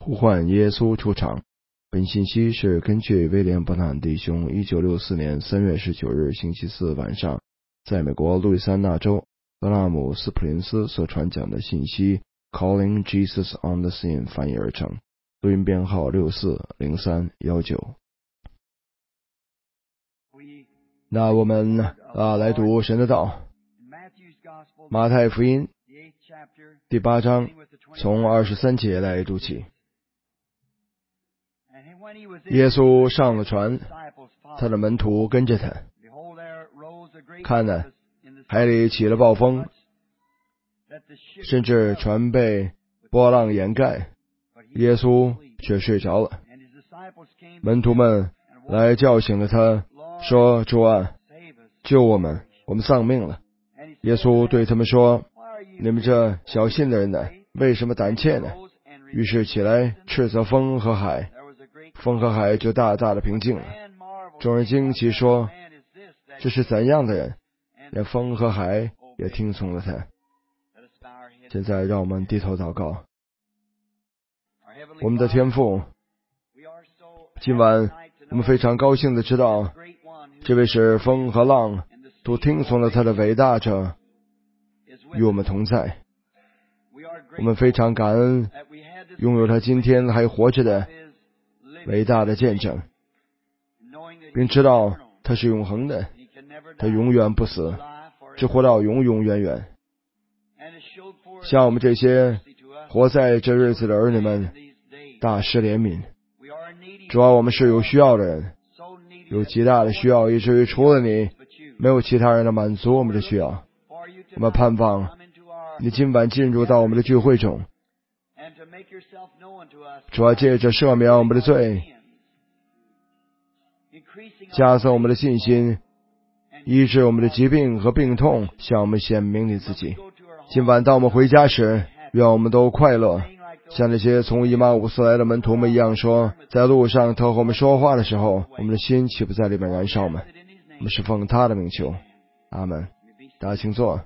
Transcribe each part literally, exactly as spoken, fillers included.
呼唤耶稣出场。本信息是根据威廉·伯坦弟兄一九六四年三月十九日星期四晚上在美国路易斯安那州格拉姆斯普林斯所传讲的信息 Calling Jesus on the Scene 翻译而成，录音编号六四零三一九。那我们啊来读神的道，马太福音第八章从二十三节来读起。耶稣上了船，他的门徒跟着他。看哪，海里起了暴风，甚至船被波浪掩盖，耶稣却睡着了。门徒们来叫醒了他，说：主啊，救我们，我们丧命了。耶稣对他们说：你们这小信的人呢，为什么胆怯呢？于是起来斥责风和海，风和海就大大的平静了。众人惊奇说：这是怎样的人，连风和海也听从了他。现在让我们低头祷告。我们的天父，今晚我们非常高兴的知道，这位使风和浪都听从了他的伟大者与我们同在。我们非常感恩拥有他今天还活着的伟大的见证，并知道他是永恒的，他永远不死，只活到永永远远。像我们这些活在这日子的儿女们，大施怜悯。主要我们是有需要的人，有极大的需要，以至于除了你，没有其他人能满足我们的需要。我们盼望你今晚进入到我们的聚会中，主要借着赦免我们的罪，加增我们的信心，医治我们的疾病和病痛，向我们显明你自己。今晚当我们回家时，愿我们都快乐，像那些从以马五斯来的门徒们一样，说在路上他和我们说话的时候，我们的心岂不在里面燃烧吗？我们是奉他的名求，阿们。大家请坐。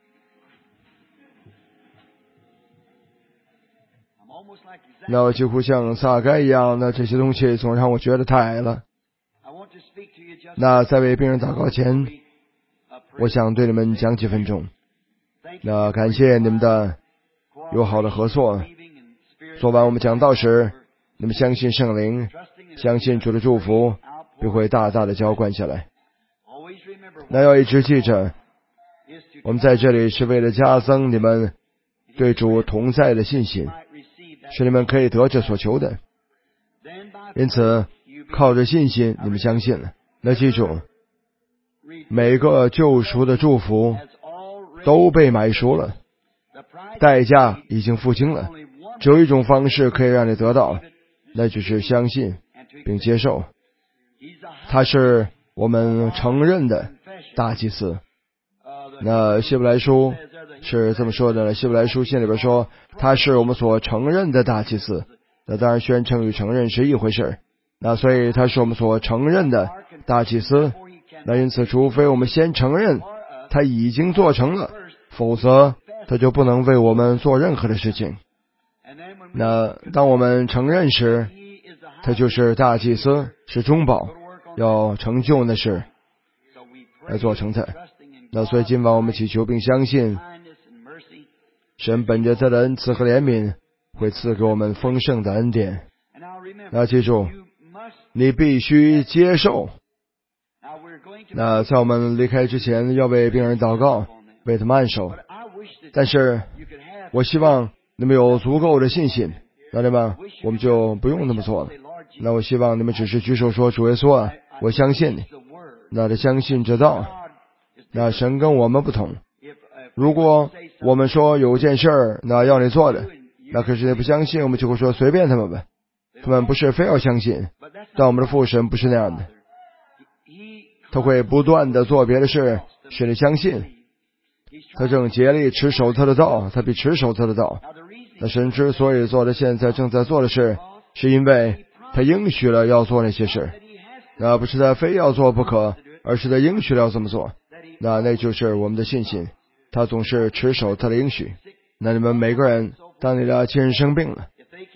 那我几乎像撒该一样，那这些东西总让我觉得太矮了。那在为病人祷告前，我想对你们讲几分钟。那感谢你们的友好的合作。昨晚我们讲道时，你们相信圣灵，相信主的祝福，并会大大的浇灌下来。那要一直记着，我们在这里是为了加增你们对主同在的信心，使你们可以得着所求的。因此靠着信心你们相信了。那记住，每个救赎的祝福都被买赎了，代价已经付清了。只有一种方式可以让你得到，那就是相信并接受。他是我们承认的大祭司。那希伯来书是这么说的呢，希伯来书信里边说他是我们所承认的大祭司。那当然宣称与承认是一回事，那所以他是我们所承认的大祭司。那因此除非我们先承认他已经做成了，否则他就不能为我们做任何的事情。那当我们承认时，他就是大祭司，是中保，要成就那事来做成他。那所以今晚我们祈求并相信，神本着他的恩慈和怜悯会赐给我们丰盛的恩典。那记住，你必须接受。那在我们离开之前，要为病人祷告，为他们按手。但是我希望你们有足够的信心，那对吗？我们就不用那么做了。那我希望你们只是举手说：主耶稣啊，我相信你。那他相信这道。那神跟我们不同。如果我们说有件事儿，那要你做的，那可是你不相信，我们就会说随便他们吧。他们不是非要相信，但我们的父神不是那样的，他会不断的做别的事使你相信。他正竭力持守他的道，他必持守他的道。那神之所以做的现在正在做的事，是因为他应许了要做那些事，那不是他非要做不可，而是他应许了要这么做。那那就是我们的信心，他总是持守他的应许。那你们每个人，当你的亲人生病了，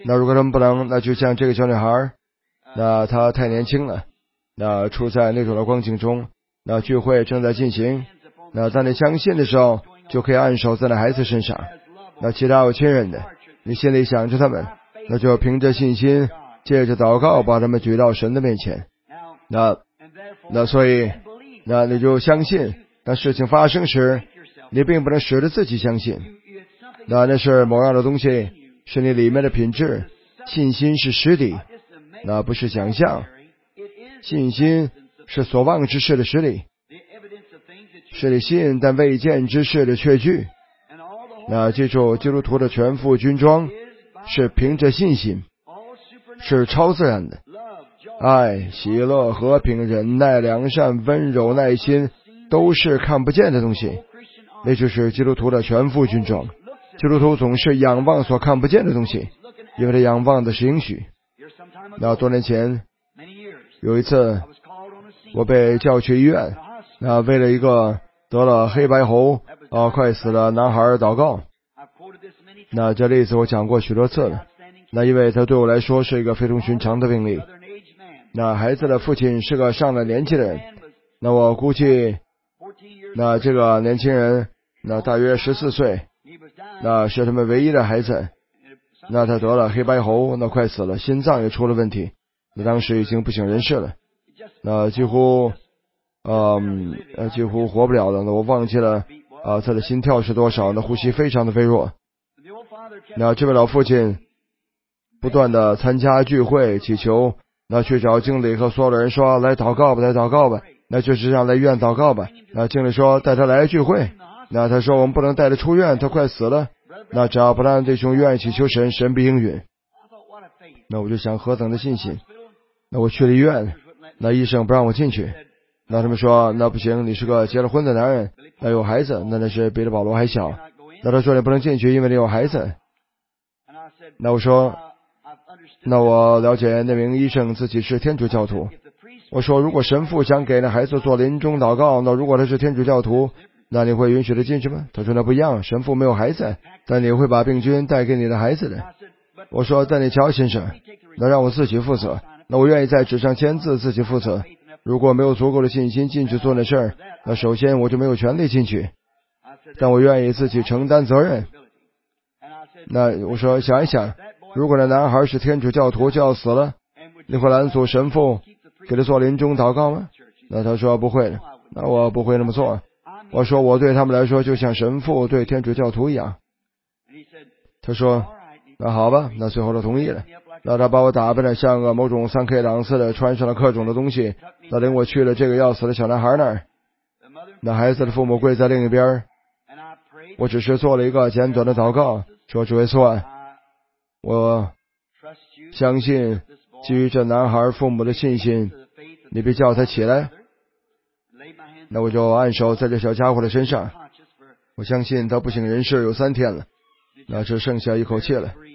那如果他们不能，那就像这个小女孩，那她太年轻了，那处在那种的光景中，那聚会正在进行，那当你相信的时候，就可以按手在那孩子身上。那其他有亲人的，你心里想着他们，那就凭着信心，借着祷告把他们举到神的面前。那那所以，那你就相信，当事情发生时，你并不能使得自己相信。那那是某样的东西，是你里面的品质。信心是实体，那不是想象。信心是所望之事的实体，是你信但未见之事的确据。那记住，基督徒的全副军装是凭着信心，是超自然的。爱、喜乐、和平、忍耐、良善、温柔、耐心，都是看不见的东西。那就是基督徒的全副军装。基督徒总是仰望所看不见的东西，因为他仰望的是应许。那多年前有一次，我被叫去医院，那为了一个得了黑白喉啊快死的男孩祷告。那这例子我讲过许多次了。那因为他对我来说是一个非同寻常的病例。那孩子的父亲是个上了年纪的人，那我估计那这个年轻人那大约十四岁，那是他们唯一的孩子。那他得了黑白喉，那快死了，心脏也出了问题，那当时已经不省人事了，那几乎嗯呃几乎活不了了。那我忘记了啊他的心跳是多少，那呼吸非常的微弱。那这位老父亲不断的参加聚会祈求，那去找经理和所有的人说来祷告吧来祷告吧，那就是让来医院祷告吧。那经理说带他来聚会，那他说我们不能带他出院，他快死了，那只要不让弟兄愿意祈求神，神必应允。那我就想何等的信心。那我去了医院，那医生不让我进去，那他们说那不行，你是个结了婚的男人，那有孩子，那那是比的保罗还小，那他说你不能进去，因为你有孩子。那我说那我了解那名医生自己是天主教徒，我说如果神父想给那孩子做临终祷告，那如果他是天主教徒，那你会允许他进去吗？他说那不一样，神父没有孩子，但你会把病菌带给你的孩子的。我说但你瞧先生，那让我自己负责，那我愿意在纸上签字自己负责。如果没有足够的信心进去做那事儿，那首先我就没有权利进去，但我愿意自己承担责任。那我说想一想，如果那男孩是天主教徒就要死了，你会拦阻神父给他做临终祷告吗？那他说不会的，那我不会那么做。我说我对他们来说就像神父对天主教徒一样。他说那好吧，那最后他同意了。那他把我打扮得像个某种三 K 党似的，穿上了各种的东西，那领我去了这个要死的小男孩那儿。那孩子的父母跪在另一边，我只是做了一个简短的祷告，说主耶稣啊，我相信基于这男孩父母的信心，你别叫他起来。那我就按手在这小家伙的身上，我相信他不省人事有三天了，那只剩下一口气了。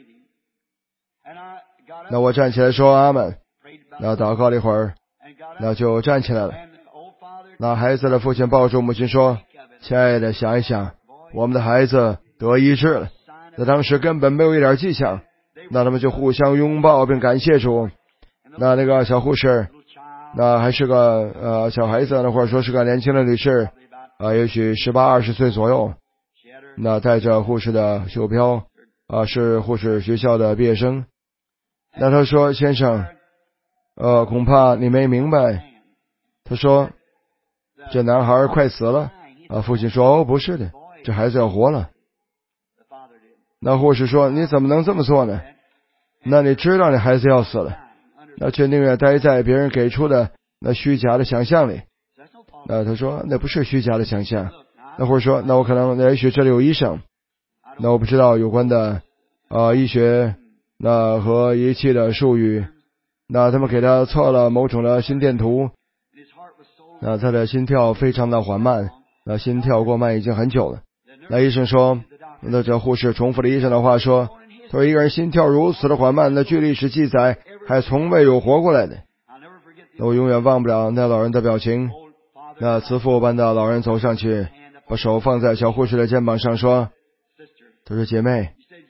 那我站起来说阿们，那祷告了一会儿，那就站起来了。那孩子的父亲抱住母亲说，亲爱的，想一想，我们的孩子得医治了。那当时根本没有一点迹象，那他们就互相拥抱并感谢主。那那个小护士，那还是个呃小孩子呢，或者说是个年轻的女士，啊、呃，也许十八二十岁左右，那带着护士的袖标，啊、呃，是护士学校的毕业生。那他说先生，呃，恐怕你没明白。他说这男孩快死了。啊，父亲说哦，不是的，这孩子要活了。那护士说你怎么能这么做呢？那你知道你孩子要死了，那却宁愿待在别人给出的那虚假的想象里。那他说那不是虚假的想象。那或者说那我可能也许这里有医生，那我不知道有关的呃医学那和仪器的术语，那他们给他测了某种的心电图，那他的心跳非常的缓慢，那心跳过慢已经很久了。那医生说，那这护士重复了医生的话说，他说一个人心跳如此的缓慢，那据历史记载还从未有活过来的。那我永远忘不了那老人的表情。那慈父般的老人走上去，把手放在小护士的肩膀上说，他说姐妹，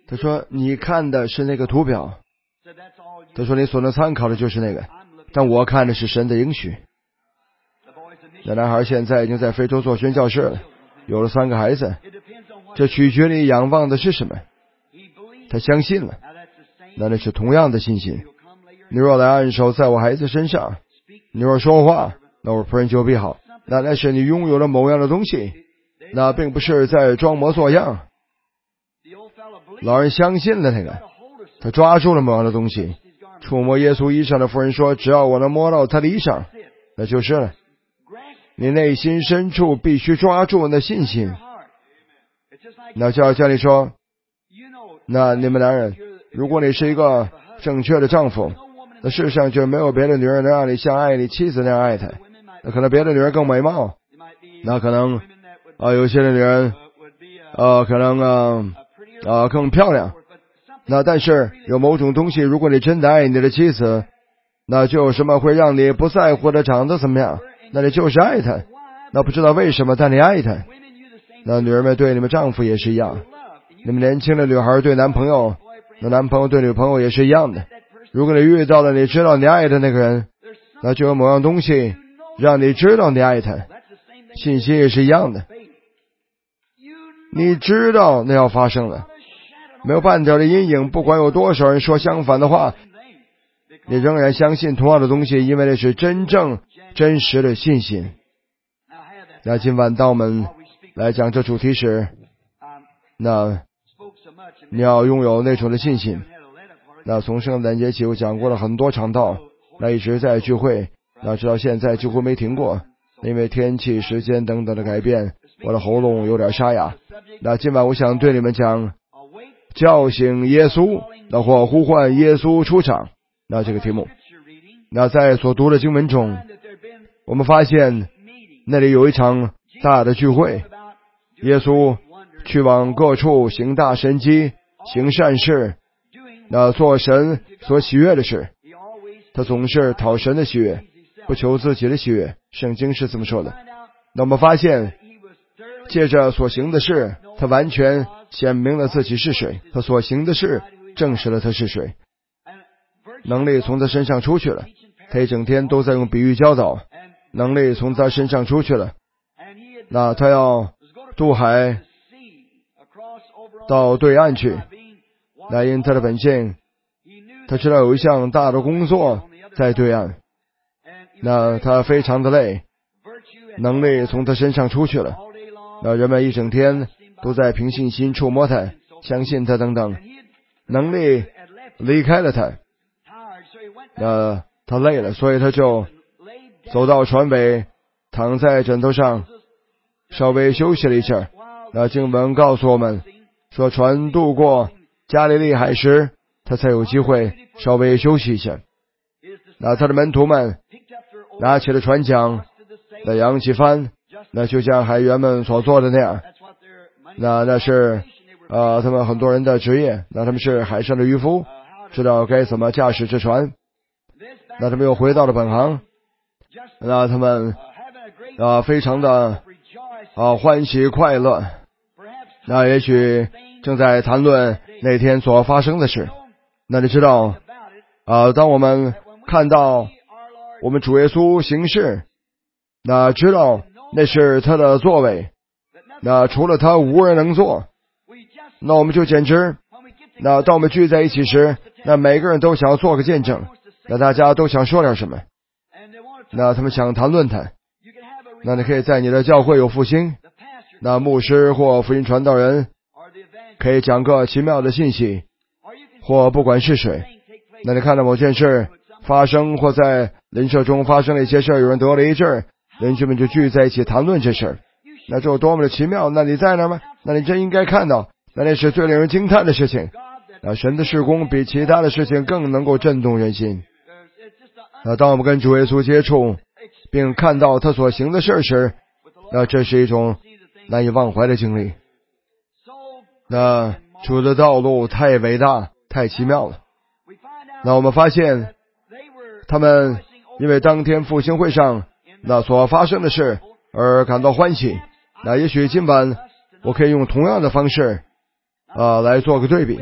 他说你看的是那个图表，他说你所能参考的就是那个，但我看的是神的应许。那男孩现在已经在非洲做宣教士了，有了三个孩子，这取决你仰望的是什么。他相信了，那那是同样的信心。你若来按手在我孩子身上，你若说话，那我仆人就必好。那那是你拥有了某样的东西，那并不是在装模作样。老人相信了那个，他抓住了某样的东西。触摸耶稣衣裳的妇人说，只要我能摸到他的衣裳，那就是了。你内心深处必须抓住那信心。那就要叫你说，那你们男人，如果你是一个正确的丈夫，那世上就没有别的女人能让你像爱你妻子那样爱她。那可能别的女人更美貌，那可能啊、呃、有些的女人呃可能啊啊、呃、更漂亮。那但是有某种东西，如果你真的爱你的妻子，那就有什么会让你不在乎她长得怎么样，那你就是爱她。那不知道为什么，但你爱她。那女人们对你们丈夫也是一样，你们年轻的女孩对男朋友，那男朋友对女朋友也是一样的。如果你遇到了你知道你爱的那个人，那就有某样东西让你知道你爱他。信息也是一样的，你知道那要发生了，没有半点的阴影。不管有多少人说相反的话，你仍然相信同样的东西，因为那是真正真实的信心。那今晚当我们来讲这主题时，那你要拥有那种的信心。那从圣诞节起我讲过了很多场道，那一直在聚会，那直到现在几乎没停过，因为天气时间等等的改变，我的喉咙有点沙哑。那今晚我想对你们讲叫醒耶稣，那或呼唤耶稣出场，那这个题目。那在所读的经文中，我们发现那里有一场大的聚会，耶稣去往各处行大神迹，行善事，那做神所喜悦的事。他总是讨神的喜悦，不求自己的喜悦，圣经是这么说的。那我们发现借着所行的事，他完全显明了自己是谁，他所行的事证实了他是谁。能力从他身上出去了，他一整天都在用比喻教导，能力从他身上出去了。那他要渡海到对岸去，那因他的本性，他知道有一项大的工作在对岸，那他非常的累，能力从他身上出去了。那人们一整天都在凭信心触摸他，相信他等等，能力离开了他，那他累了，所以他就走到船尾，躺在枕头上稍微休息了一下。那经文告诉我们说，船渡过加利利海时，他才有机会稍微休息一下。那他的门徒们拿起了船桨，那扬起帆，那就像海员们所做的那样。那那是呃他们很多人的职业，那他们是海上的渔夫，知道该怎么驾驶这船。那他们又回到了本行，那他们啊、呃、非常的啊、呃、欢喜快乐。那也许正在谈论那天所发生的事。那你知道啊、呃，当我们看到我们主耶稣行事，那知道那是他的作为，那除了他无人能做，那我们就简直，那当我们聚在一起时，那每个人都想要做个见证，那大家都想说点什么，那他们想谈论他。那你可以在你的教会有复兴，那牧师或福音传道人可以讲个奇妙的信息，或不管是谁，那你看到某件事发生，或在邻舍中发生了一些事，有人得了一阵，邻居们就聚在一起谈论这事，那这有多么的奇妙。那你在那吗？那你真应该看到，那那是最令人惊叹的事情。那神的事工比其他的事情更能够震动人心。那当我们跟主耶稣接触并看到他所行的事时，那这是一种难以忘怀的经历。那主的道路太伟大太奇妙了。那我们发现他们因为当天复兴会上那所发生的事而感到欢喜。那也许今晚我可以用同样的方式啊、呃、来做个对比。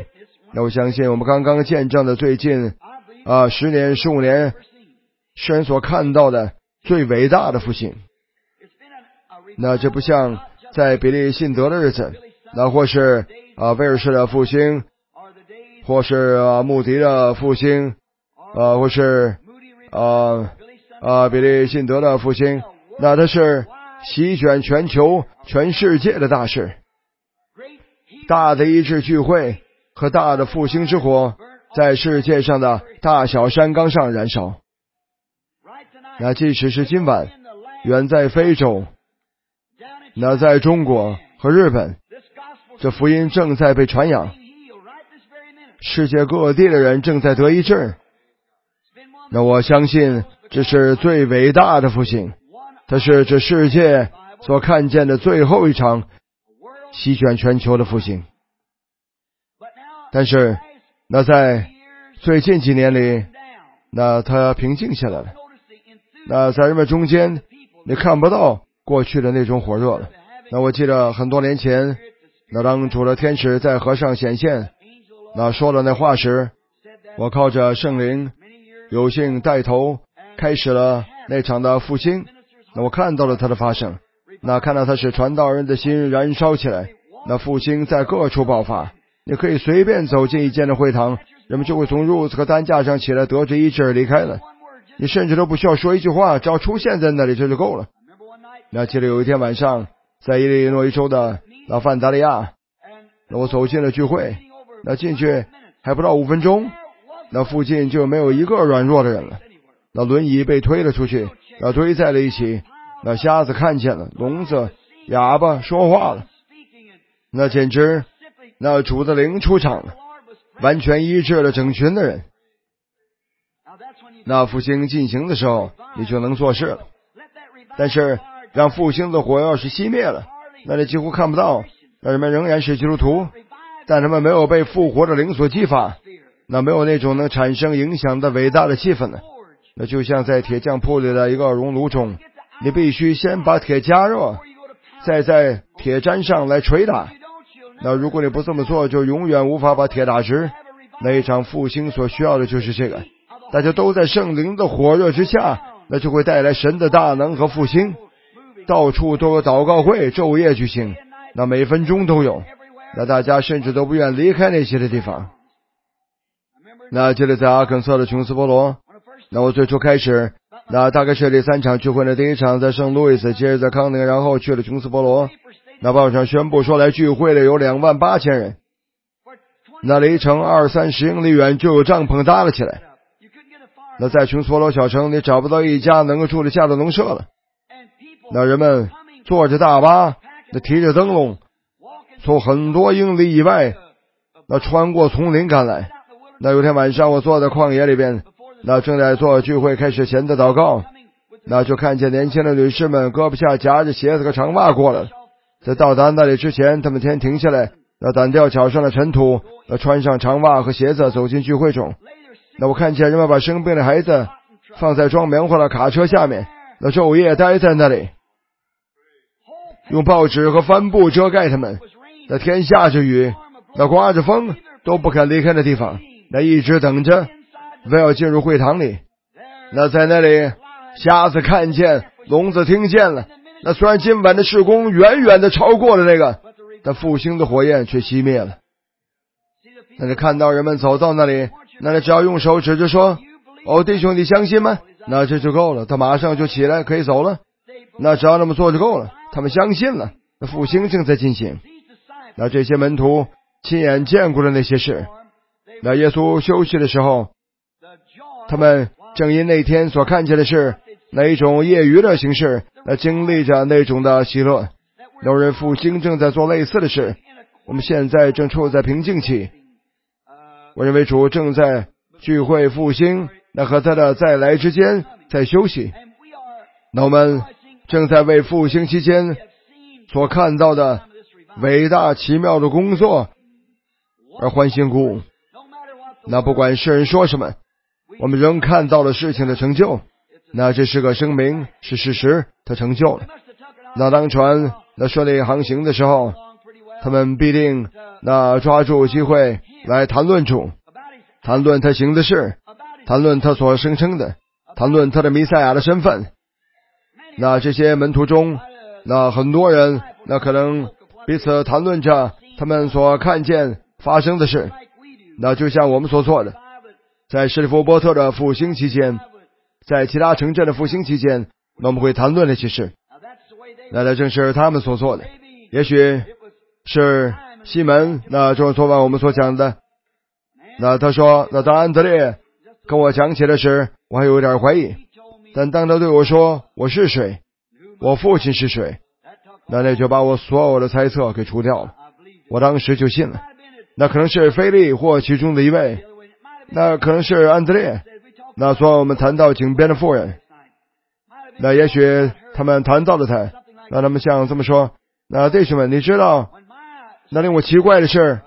那我相信我们刚刚见证的最近啊十年、十五年，世人所看到的最伟大的复兴。那这不像在比利信德的日子，那或是啊威尔士的复兴，或是啊穆迪的复兴，啊或是啊啊比利信德的复兴，那它是席卷全球、全世界的大事。大的医治聚会和大的复兴之火在世界上的大小山冈上燃烧。那即使是今晚，远在非洲，那在中国和日本，这福音正在被传扬，世界各地的人正在得医治。那我相信这是最伟大的复兴，它是这世界所看见的最后一场席卷全球的复兴。但是那在最近几年里，那它平静下来了。那在人们中间你看不到过去的那种火热了。那我记得很多年前，那当主的天使在河上显现，那说了那话时，我靠着圣灵有幸带头开始了那场的复兴。那我看到了它的发生，那看到它使传道人的心燃烧起来，那复兴在各处爆发。你可以随便走进一间的会堂，人们就会从褥子和担架上起来，得着医治离开了。你甚至都不需要说一句话，只要出现在那里这就够了。那记得有一天晚上，在伊利诺伊州的拉范达利亚，那我走进了聚会，那进去还不到五分钟，那附近就没有一个软弱的人了。那轮椅被推了出去，那堆在了一起，那瞎子看见了，聋子、哑巴说话了。那简直，那主的灵出场了，完全医治了整群的人。那复兴进行的时候，你就能做事了。但是让复兴的火要是熄灭了，那你几乎看不到，那人们仍然是基督徒，但他们没有被复活的灵所激发，那没有那种能产生影响的伟大的气氛了。那就像在铁匠铺里的一个熔炉中，你必须先把铁加热，再在铁砧上来捶打。那如果你不这么做，就永远无法把铁打直。那一场复兴所需要的就是这个，大家都在圣灵的火热之下，那就会带来神的大能和复兴。到处都有祷告会昼夜举行，那每分钟都有，那大家甚至都不愿离开那些的地方。那这里在阿肯色的琼斯波罗，那我最初开始，那大概是第三场聚会的第一场在圣路易斯，接着在康宁，然后去了琼斯波罗。那报上宣布说来聚会的有两万八千人，那离城二三十英里远就有帐篷搭了起来。那在琼斯波罗小城，你找不到一家能够住得下的农舍了。那人们坐着大巴，那提着灯笼，从很多英里以外，那穿过丛林赶来。那有天晚上，我坐在旷野里边，那正在做聚会开始前的祷告，那就看见年轻的女士们胳膊下夹着鞋子和长袜过来了。在到达那里之前，他们先停下来，那掸掉脚上的尘土，那穿上长袜和鞋子走进聚会中。那我看见人们把生病的孩子放在装棉花的卡车下面，那昼夜待在那里，用报纸和帆布遮盖他们。那天下着雨，那刮着风，都不肯离开那地方，那一直等着非要进入会堂里。那在那里，瞎子看见，聋子听见了。那虽然今晚的事工远远的超过了那个，但复兴的火焰却熄灭了。那你看到人们走到那里，那你只要用手指着说，哦，弟兄你相信吗？那这就够了，他马上就起来可以走了。那只要那么做就够了，他们相信了，那复兴正在进行。那这些门徒亲眼见过了那些事。那耶稣休息的时候，他们正因那天所看见的事，那一种业余的形式，那经历着那种的喜乐。有人复兴正在做类似的事，我们现在正处在平静期。我认为主正在聚会复兴，那和他的再来之间在休息。那我们正在为复兴期间所看到的伟大奇妙的工作而欢欣鼓舞。那不管世人说什么，我们仍看到了事情的成就。那这是个声明，是事实，它成就了。那当船那顺利航行的时候， 他们必定那抓住机会来谈论主，谈论他行的事，谈论他所声称的，谈论他的弥赛亚的身份。那这些门徒中，那很多人那可能彼此谈论着他们所看见发生的事，那就像我们所做的，在施利弗波特的复兴期间，在其他城镇的复兴期间，那我们会谈论那些事。那那正是他们所做的。也许是西门，那就是昨晚我们所讲的。那他说，那当安德烈跟我讲起的时，我还有点怀疑，但当他对我说我是谁，我父亲是谁，那那就把我所有的猜测给除掉了。我当时就信了。那可能是腓力或其中的一位，那可能是安德烈。那昨晚我们谈到井边的妇人，那也许他们谈到了他，那他们像这么说，那弟兄们，你知道那令我奇怪的是，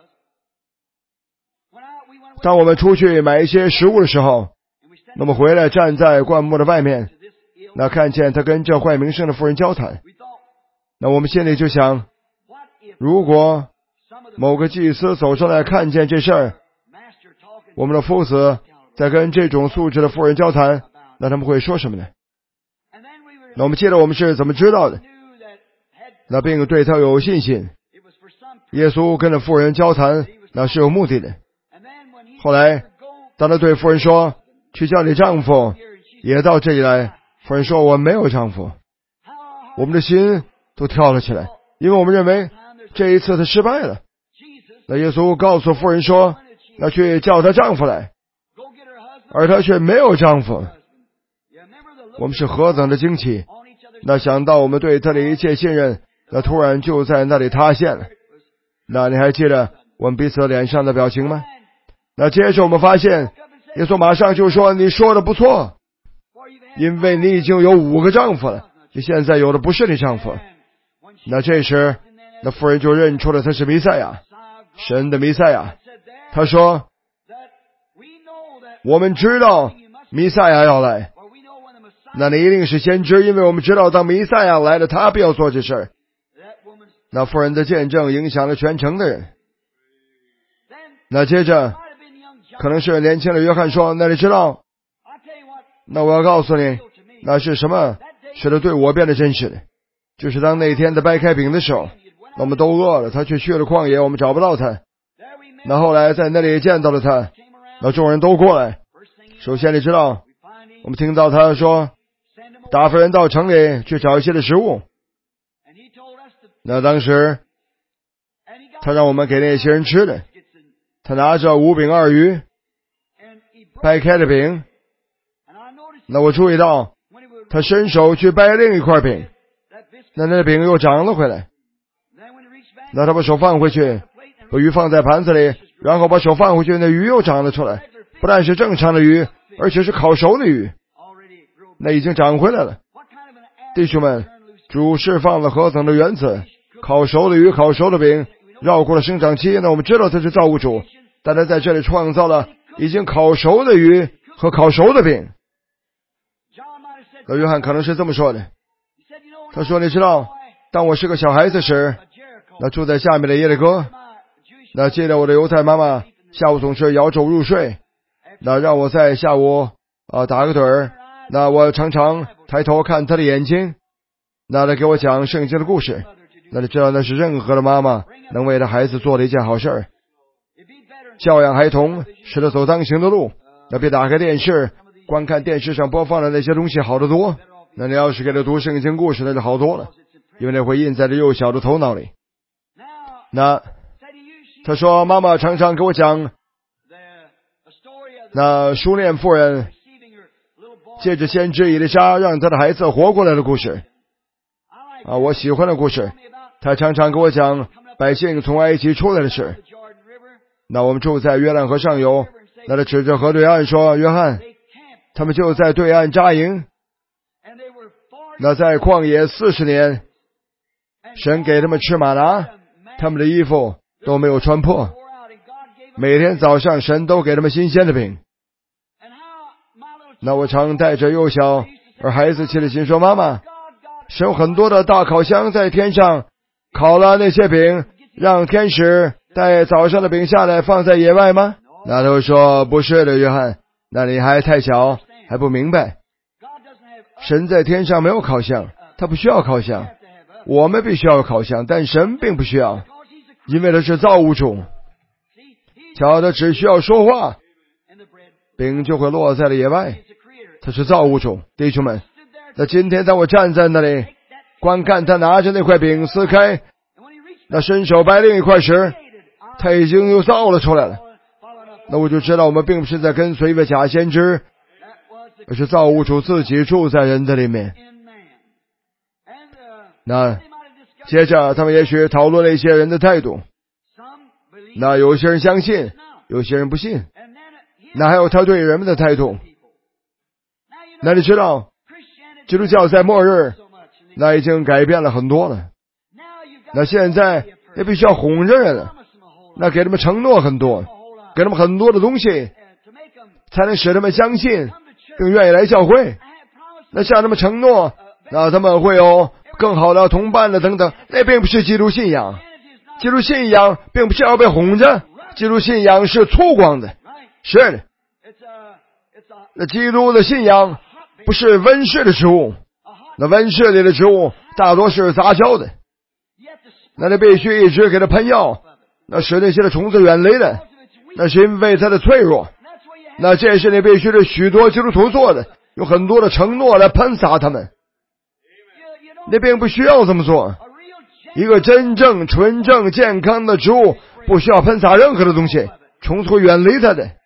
当我们出去买一些食物的时候，那么回来站在灌木的外面，那看见他跟这坏名声的妇人交谈，那我们心里就想，如果某个祭司走上来看见这事儿，我们的夫子在跟这种素质的妇人交谈，那他们会说什么呢？那我们记得我们是怎么知道的，那并对他有信心。耶稣跟着妇人交谈，那是有目的的。后来当他对妇人说，去叫你丈夫也到这里来，妇人说我没有丈夫，我们的心都跳了起来，因为我们认为这一次他失败了。那耶稣告诉妇人说，那去叫她丈夫来，而她却没有丈夫。我们是何等的惊奇，那想到我们对他的一切信任，那突然就在那里塌陷了。那你还记得我们彼此脸上的表情吗？那接着我们发现，耶稣马上就说，你说的不错，因为你已经有五个丈夫了，你现在有的不是你丈夫。那这时那妇人就认出了他是弥赛亚，神的弥赛亚。他说，我们知道弥赛亚要来，那你一定是先知，因为我们知道当弥赛亚来了，他必要做这事儿。那妇人的见证影响了全城的人。那接着可能是年轻的约翰说，那你知道，那我要告诉你，那是什么使得对我变得真实的，就是当那天的掰开饼的时候，我们都饿了，他却去了旷野，我们找不到他。那后来在那里见到了他，那众人都过来。首先你知道，我们听到他说，打发人到城里去找一些的食物。那当时他让我们给那些人吃的，他拿着五饼二鱼掰开了饼。那我注意到他伸手去掰另一块饼，那那饼又长了回来。那他把手放回去，把鱼放在盘子里，然后把手放回去，那鱼又长了出来，不但是正常的鱼，而且是烤熟的鱼，那已经长回来了。弟兄们，主释放了何等的原则，烤熟的鱼，烤熟的饼，绕过了生长期。那我们知道他是造物主，但他在这里创造了已经烤熟的鱼和烤熟的饼。那约翰可能是这么说的，他说，你知道当我是个小孩子时，那住在下面的耶利哥，那记得我的犹太妈妈下午总是摇轴入睡，那让我在下午啊打个盹儿，那我常常抬头看她的眼睛，那来给我讲圣经的故事。那你知道那是任何的妈妈能为了孩子做的一件好事儿。教养孩童，使他走当行的路，那别打开电视观看电视上播放的那些东西好得多。那你要是给他读圣经故事，那就好多了，因为那会印在这幼小的头脑里。那他说，妈妈常常给我讲那书念妇人借着先知以利沙让他的孩子活过来的故事啊，我喜欢的故事。他常常给我讲百姓从埃及出来的事。那我们住在约旦河上游，那他指着河对岸说，约翰，他们就在对岸扎营，那在旷野四十年，神给他们吃玛拿，他们的衣服都没有穿破，每天早上神都给他们新鲜的饼。那我常带着幼小而孩子气的心说，妈妈，神有很多的大烤箱在天上烤了那些饼， 让天使带早上的饼下来放在野外吗？那他会说不是的，约翰，那你还太小，还不明白。神在天上没有烤箱，他不需要烤箱，我们必须要有烤箱，但神并不需要，因为他是造物主。瞧，他只需要说话，饼就会落在了野外。他是造物主，弟兄们。那今天当我站在那里观看他拿着那块饼撕开，那伸手掰另一块时，他已经又造了出来了。那我就知道我们并不是在跟随一位假先知，而是造物主自己住在人的里面。那接着他们也许讨论了一些人的态度，那有些人相信，有些人不信，那还有他对人们的态度。那你知道基督教在末日那已经改变了很多了，那现在也必须要哄着人了，那给他们承诺很多，给他们很多的东西，才能使他们相信并愿意来教会。那向他们承诺，那他们会有更好的同伴的等等，那并不是基督信仰。基督信仰并不是要被哄着，基督信仰是粗犷的，是的。那基督的信仰不是温室的植物，那温室里的植物大多是杂交的，那你必须一直给它喷药，那使那些的虫子远离的，那是因为它的脆弱。那这是你必须是许多基督徒做的，有很多的承诺来喷洒他们，你并不需要这么做。一个真正纯正健康的植物不需要喷洒任何的东西，虫子会远离它的。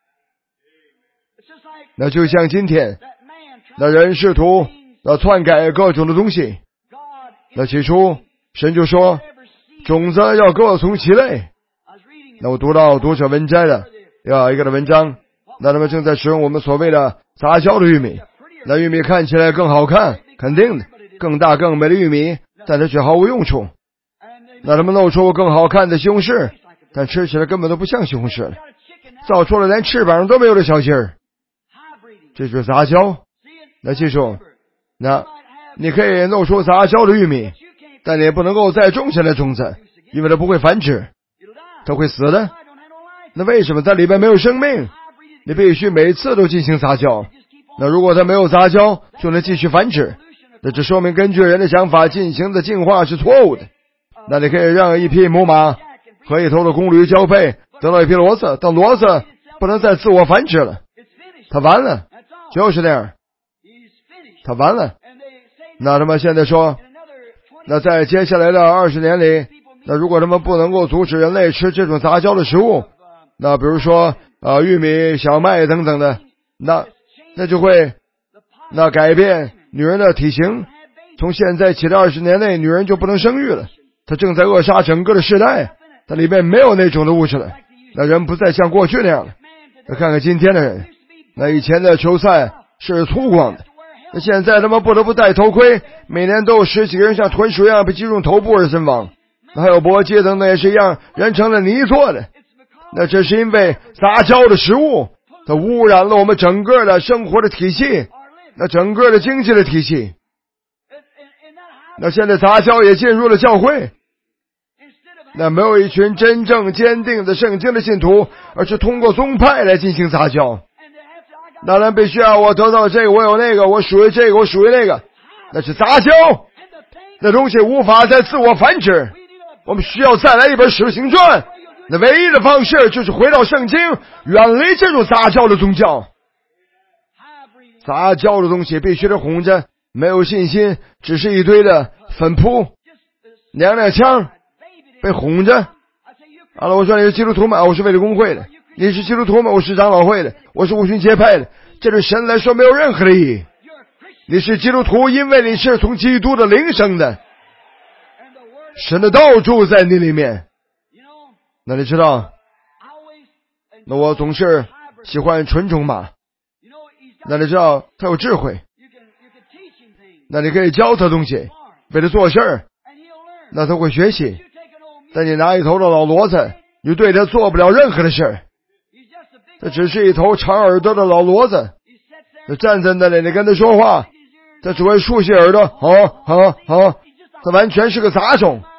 那就像今天那人试图那篡改各种的东西，那起初神就说种子要各从其类。那我读到读者文摘的呀一个的文章，那他们正在使用我们所谓的杂交的玉米，那玉米看起来更好看，肯定的，更大更美的玉米，但它却毫无用处。那他们露出更好看的西红柿，但吃起来根本都不像西红柿了，造出了连翅膀都没有的小鸡儿，这就是杂交。那记住，那你可以弄出杂交的玉米，但你不能够再种下来种子，因为它不会繁殖，它会死的。那为什么它里边没有生命？你必须每次都进行杂交。那如果它没有杂交，就能继续繁殖，那这说明根据人的想法进行的进化是错误的。那你可以让一匹母马和一头的公驴交配，得到一匹骡子，但骡子不能再自我繁殖了，它完了，就是那样，它完了。那他们现在说，那在接下来的二十年里，那如果他们不能够阻止人类吃这种杂交的食物，那比如说呃玉米、小麦等等的，那那就会那改变女人的体型。从现在起的二十年内，女人就不能生育了，它正在扼杀整个的世代，它里面没有那种的物质了，那人不再像过去那样了。那看看今天的人，那以前的球赛是粗犷的，那现在他们不得不戴头盔，每年都有十几个人像豚鼠一样被击中头部而身亡。那还有搏击等等也是一样，人成了泥做的。那这是因为杂交的食物它污染了我们整个的生活的体系，那整个的经济的体系。那现在杂交也进入了教会，那没有一群真正坚定的圣经的信徒，而是通过宗派来进行杂交。当然必须要我得到这个，我有那个，我属于这个，我属于那个，那是杂交，那东西无法再自我繁殖。我们需要再来一本使徒行传，那唯一的方式就是回到圣经，远离这种杂交的宗教。杂交的东西必须得哄着，没有信心，只是一堆的粉扑娘娘腔，被哄着。好了，我说你是基督徒吗？我是卫理公会的。你是基督徒吗？我是长老会的。我是五旬节派的。这对神来说没有任何的意义。你是基督徒，因为你是从基督的灵生的，神的道住在你里面。那你知道，那我总是喜欢纯种马。那你知道他有智慧，那你可以教他东西，为他做事儿，那他会学习。但你拿一头的老骡子，你对他做不了任何的事儿，他只是一头长耳朵的老骡子，他站在那里，你跟他说话，他只会竖起耳朵，好好好，他完全是个杂种。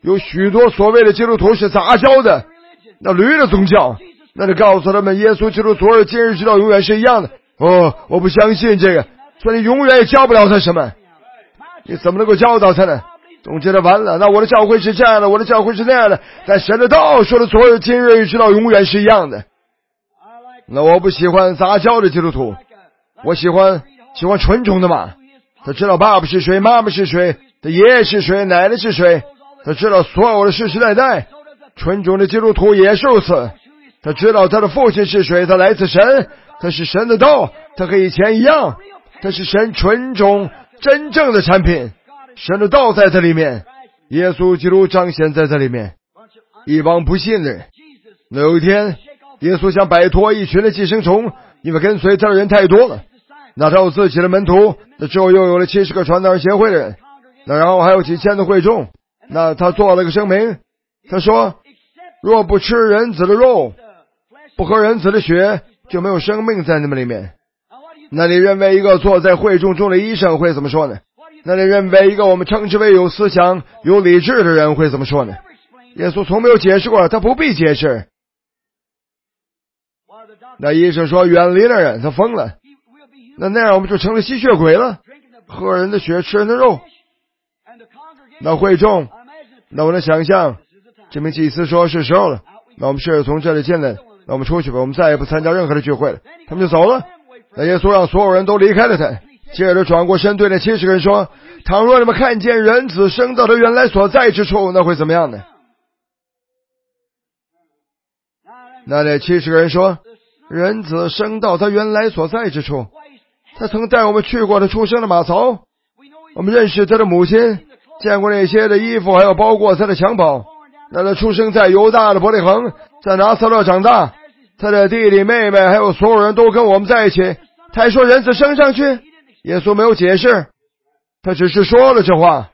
有许多所谓的基督徒是杂交的，那驴的宗教，那就告诉他们耶稣基督昨日今日直到永远是一样的。哦，我不相信这个，所以你永远也教不了他什么，你怎么能够教导他呢？总觉得完了，那我的教会是这样的，我的教会是那样的，但神的道说的昨日今日直到永远是一样的。那我不喜欢杂交的基督徒，我喜欢喜欢纯种的嘛。他知道爸爸是谁，妈妈是谁，他爷爷是谁，奶奶是谁，他知道所有的世世代代。纯种的基督徒也是如此，他知道他的父亲是谁，他来自神，他是神的道，他和以前一样，他是神纯种真正的产品，神的道在这里面，耶稣基督彰显在这里面。一帮不信的人，那有一天耶稣想摆脱一群的寄生虫，因为跟随他的人太多了，那他有自己的门徒，那之后又有了七十个传道人协会的人，那然后还有几千的会众，那他做了个声明，他说若不吃人子的肉，不喝人子的血，就没有生命在你们里面。那你认为一个坐在会众中的医生会怎么说呢？那你认为一个我们称之为有思想有理智的人会怎么说呢？耶稣从没有解释过，他不必解释。那医生说远离那人，他疯了，那那样我们就成了吸血鬼了，喝人的血吃人的肉。那会众，那我能想象这名祭司说是时候了，那我们是从这里进来，那我们出去吧，我们再也不参加任何的聚会了。他们就走了。那耶稣让所有人都离开了他，接着转过身对那七十个人说，倘若你们看见人子升到他原来所在之处，那会怎么样呢？那那七十个人说，人子升到他原来所在之处，他曾带我们去过他出生的马槽，我们认识他的母亲，见过那些的衣服，还有包括他的襁褓。那他出生在犹大的伯利恒，在拿撒勒长大，他的弟弟妹妹还有所有人都跟我们在一起。他还说人子升上去，耶稣没有解释，他只是说了这话。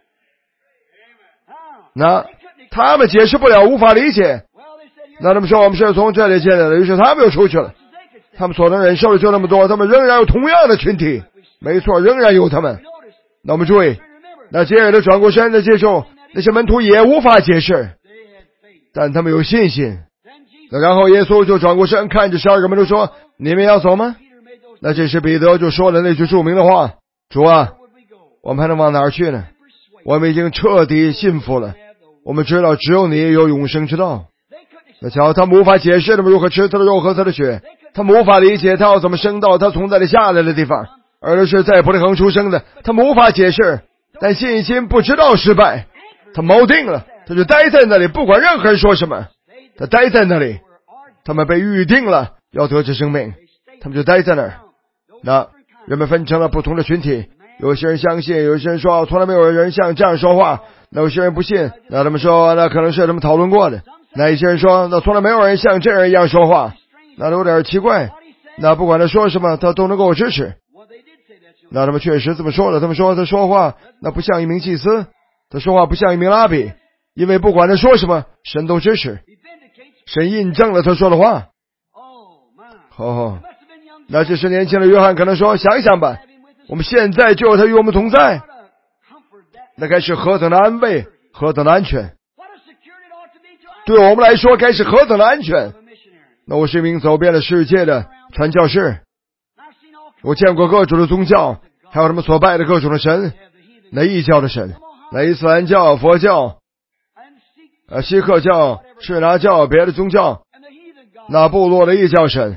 那他们解释不了，无法理解。那他们说我们是从这里进来的，于是他们又出去了。他们所能忍受的就那么多，他们仍然有同样的群体，没错，仍然有他们。那我们注意，那接着转过身的接受，那些门徒也无法解释，但他们有信心。那然后耶稣就转过身看着十二个门徒说，你们要走吗？那这时彼得就说了那句著名的话，主啊，我们还能往哪儿去呢？我们已经彻底信服了，我们知道只有你有永生之道。那瞧，他们无法解释他们如何吃他的肉喝他的血，他们无法理解他要怎么升到他从那里下来的地方，而是在伯利恒出生的，他们无法解释，但信心不知道失败，他锚定了，他就待在那里，不管任何人说什么，他待在那里，他们被预定了要得知生命，他们就待在那儿。那人们分成了不同的群体，有些人相信，有些人说从来没有人像这样说话，那有些人不信，那他们说那可能是他们讨论过的，那一些人说那从来没有人像这样一样说话，那有点奇怪，那不管他说什么他都能够支持。那他们确实这么说了，他们说他说话那不像一名祭司，他说话不像一名拉比，因为不管他说什么神都支持，神印证了他说的话。哦，那这是年轻的约翰可能说，想一想吧，我们现在就有他与我们同在，那该是何等的安慰，何等的安全，对我们来说该是何等的安全。那我是一名走遍了世界的传教士，我见过各种的宗教，还有他们所拜的各种的神，那异教的神，那伊斯兰教、佛教、呃锡克教、赤拿教、别的宗教，那部落的异教神，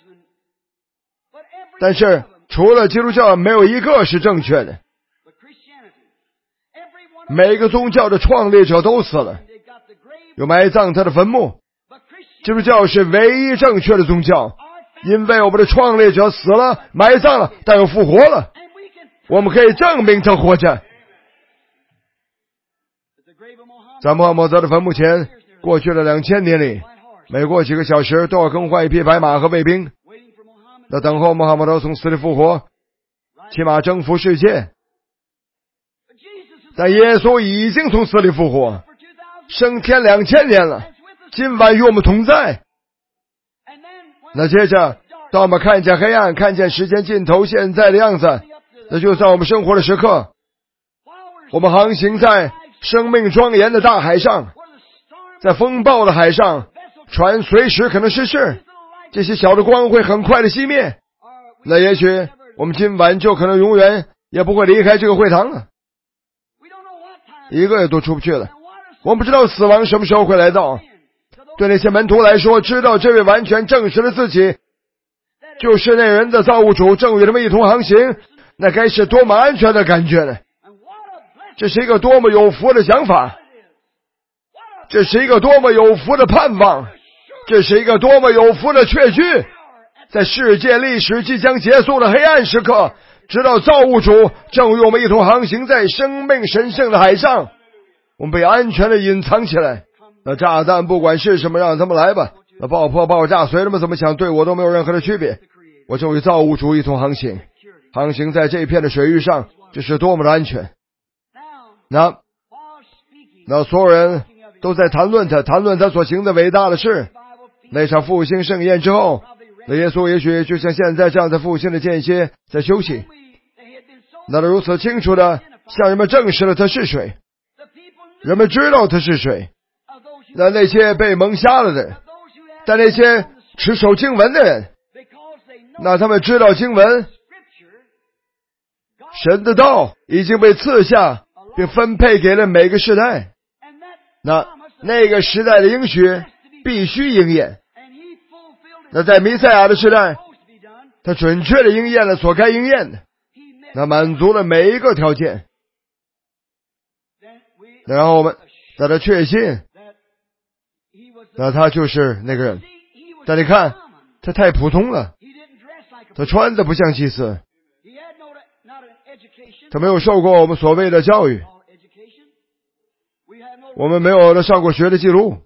但是除了基督教没有一个是正确的，每个宗教的创立者都死了，有埋葬他的坟墓。基督教是唯一正确的宗教，因为我们的创立者死了，埋葬了，但又复活了，我们可以证明他活着。在穆罕默德的坟墓前，过去的两千年里，每过几个小时都要更换一匹白马和卫兵，那等候穆罕默德从死里复活，骑马征服世界。但耶稣已经从死里复活，升天两千年了，今晚与我们同在。那接着当我们看见黑暗，看见时间尽头现在的样子，那就在我们生活的时刻，我们航行在生命庄严的大海上，在风暴的海上，船随时可能失事，这些小的光会很快的熄灭。那也许我们今晚就可能永远也不会离开这个会堂了，一个也都出不去了。我们不知道死亡什么时候会来到。对那些门徒来说，知道这位完全证实了自己就是那人的造物主，正与他们一同航行，那该是多么安全的感觉呢？这是一个多么有福的想法，这是一个多么有福的盼望，这是一个多么有福的确据。在世界历史即将结束的黑暗时刻，直到造物主正与我们一同航行在生命神圣的海上，我们被安全的隐藏起来。那炸弹不管是什么，让他们来吧。那爆破爆炸随他们怎么想，对我都没有任何的区别。我正与造物主一同航行，航行在这片的水域上，这是多么的安全。那那所有人都在谈论他，谈论他所行的伟大的事。那场复兴盛宴之后，那耶稣也许就像现在这样的复兴的间歇在休息。那他如此清楚的向人们证实了他是谁，人们知道他是谁。那那些被蒙瞎了的人，但那些持守经文的人，那他们知道经文，神的道已经被赐下并分配给了每个时代。那那个时代的应许必须应验。那在弥赛亚的时代，他准确的应验了所该应验的，那满足了每一个条件。然后我们让他确信那他就是那个人。但你看他太普通了，他穿的不像祭司，他没有受过我们所谓的教育，我们没有他上过学的记录，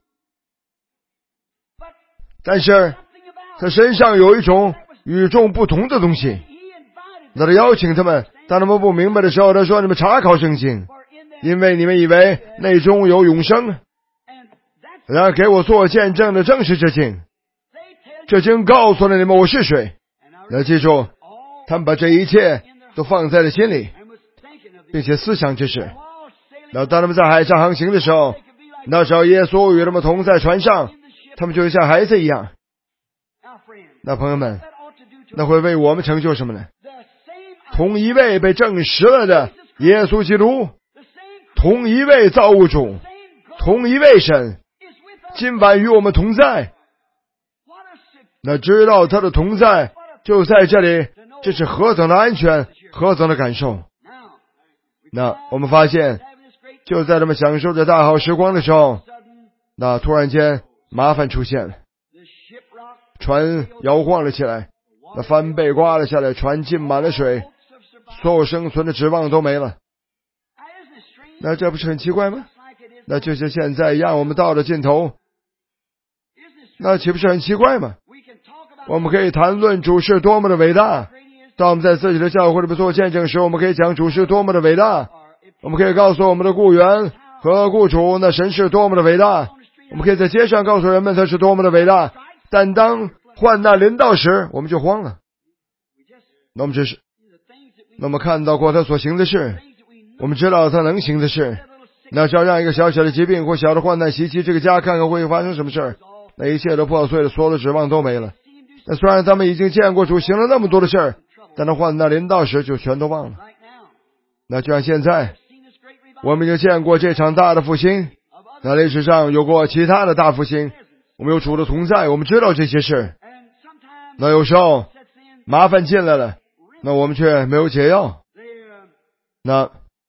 但是他身上有一种与众不同的东西。那他邀请他们，当他们不明白的时候，他说：你们查考圣经，因为你们以为内中有永生。然而给我做见证的正是这经，这经告诉了你们我是谁。要记住，他们把这一切都放在了心里，并且思想这事。然后当他们在海上航行的时候，那时候耶稣与他们同在船上，他们就像孩子一样。那朋友们，那会为我们成就什么呢？同一位被证实了的耶稣基督，同一位造物主，同一位神，今晚与我们同在。那知道他的同在就在这里，这是何等的安全，何等的感受。那我们发现就在他们享受着大好时光的时候，那突然间麻烦出现了，船摇晃了起来，那帆被刮了下来，船浸满了水，所有生存的指望都没了。那这不是很奇怪吗？那就像现在一样，我们到了尽头，那岂不是很奇怪吗？我们可以谈论主是多么的伟大，当我们在自己的教会里做见证时，我们可以讲主是多么的伟大，我们可以告诉我们的雇员和雇主那神是多么的伟大，我们可以在街上告诉人们他是多么的伟大。但当患难临到时，我们就慌了。那我们只是那我们看到过他所行的事，我们知道他能行的事。那只要让一个小小的疾病或小的患难袭击这个家，看看会发生什么事儿。那一切都破碎了，所有的指望都没了。那虽然他们已经见过主行了那么多的事儿，但他患难临到时就全都忘了。那就像现在我们已经见过这场大的复兴，那历史上有过其他的大复兴，我们有主的同在，我们知道这些事。那有时候麻烦进来了，那我们却没有解药。那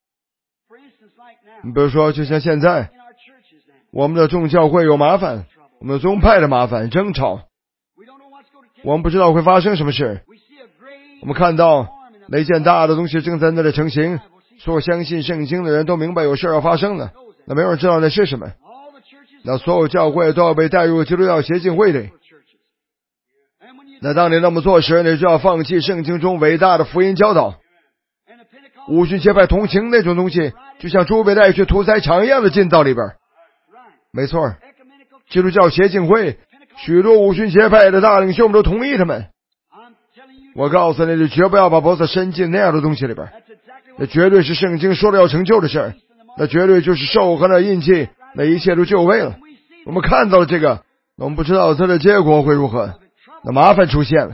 比如说就像现在我们的众教会有麻烦，我们的宗派的麻烦争吵，我们不知道会发生什么事。我们看到那一件大的东西正在那里成型，所有相信圣经的人都明白有事要发生了，那没有人知道那是什么。那所有教会都要被带入基督教协进会里。那当你那么做时，你就要放弃圣经中伟大的福音教导。五旬节派同情那种东西，就像猪被带去屠宰场一样的进到里边。没错，基督教协进会许多五旬节派的大领袖们都同意他们。我告诉你，你绝不要把脖子伸进那样的东西里边，那绝对是圣经说的要成就的事儿。 那绝对就是兽和那印记，那一切都就位了。我们看到了这个，我们不知道它的结果会如何，那麻烦出现了。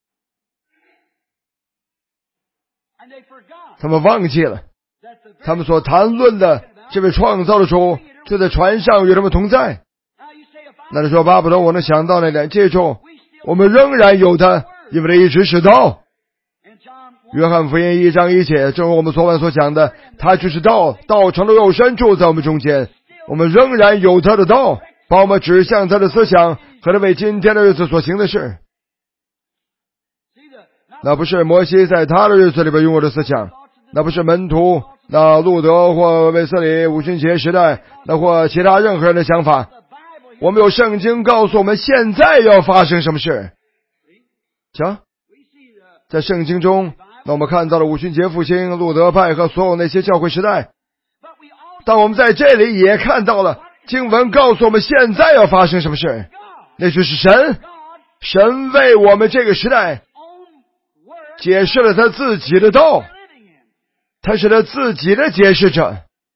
他们忘记了，他们所谈论的这位创造的主就在船上与他们同在。那你说巴不得我能想到那点，记住，我们仍然有他，因为他一直是道。约翰福音一章一节，正如我们昨晚所讲的，他就是道，道成了肉身住在我们中间，我们仍然有他的道，把我们指向他的思想和他为今天的日子所行的事。那不是摩西在他的日子里边拥有的思想，那不是门徒那路德或卫斯理五旬节时代那或其他任何人的想法。我们有圣经告诉我们现在要发生什么事。瞧，在圣经中，那我们看到了五旬节复兴、路德派和所有那些教会时代，但我们在这里也看到了经文告诉我们现在要发生什么事，那就是神神为我们这个时代解释了他自己的道，他是他自己的解释者。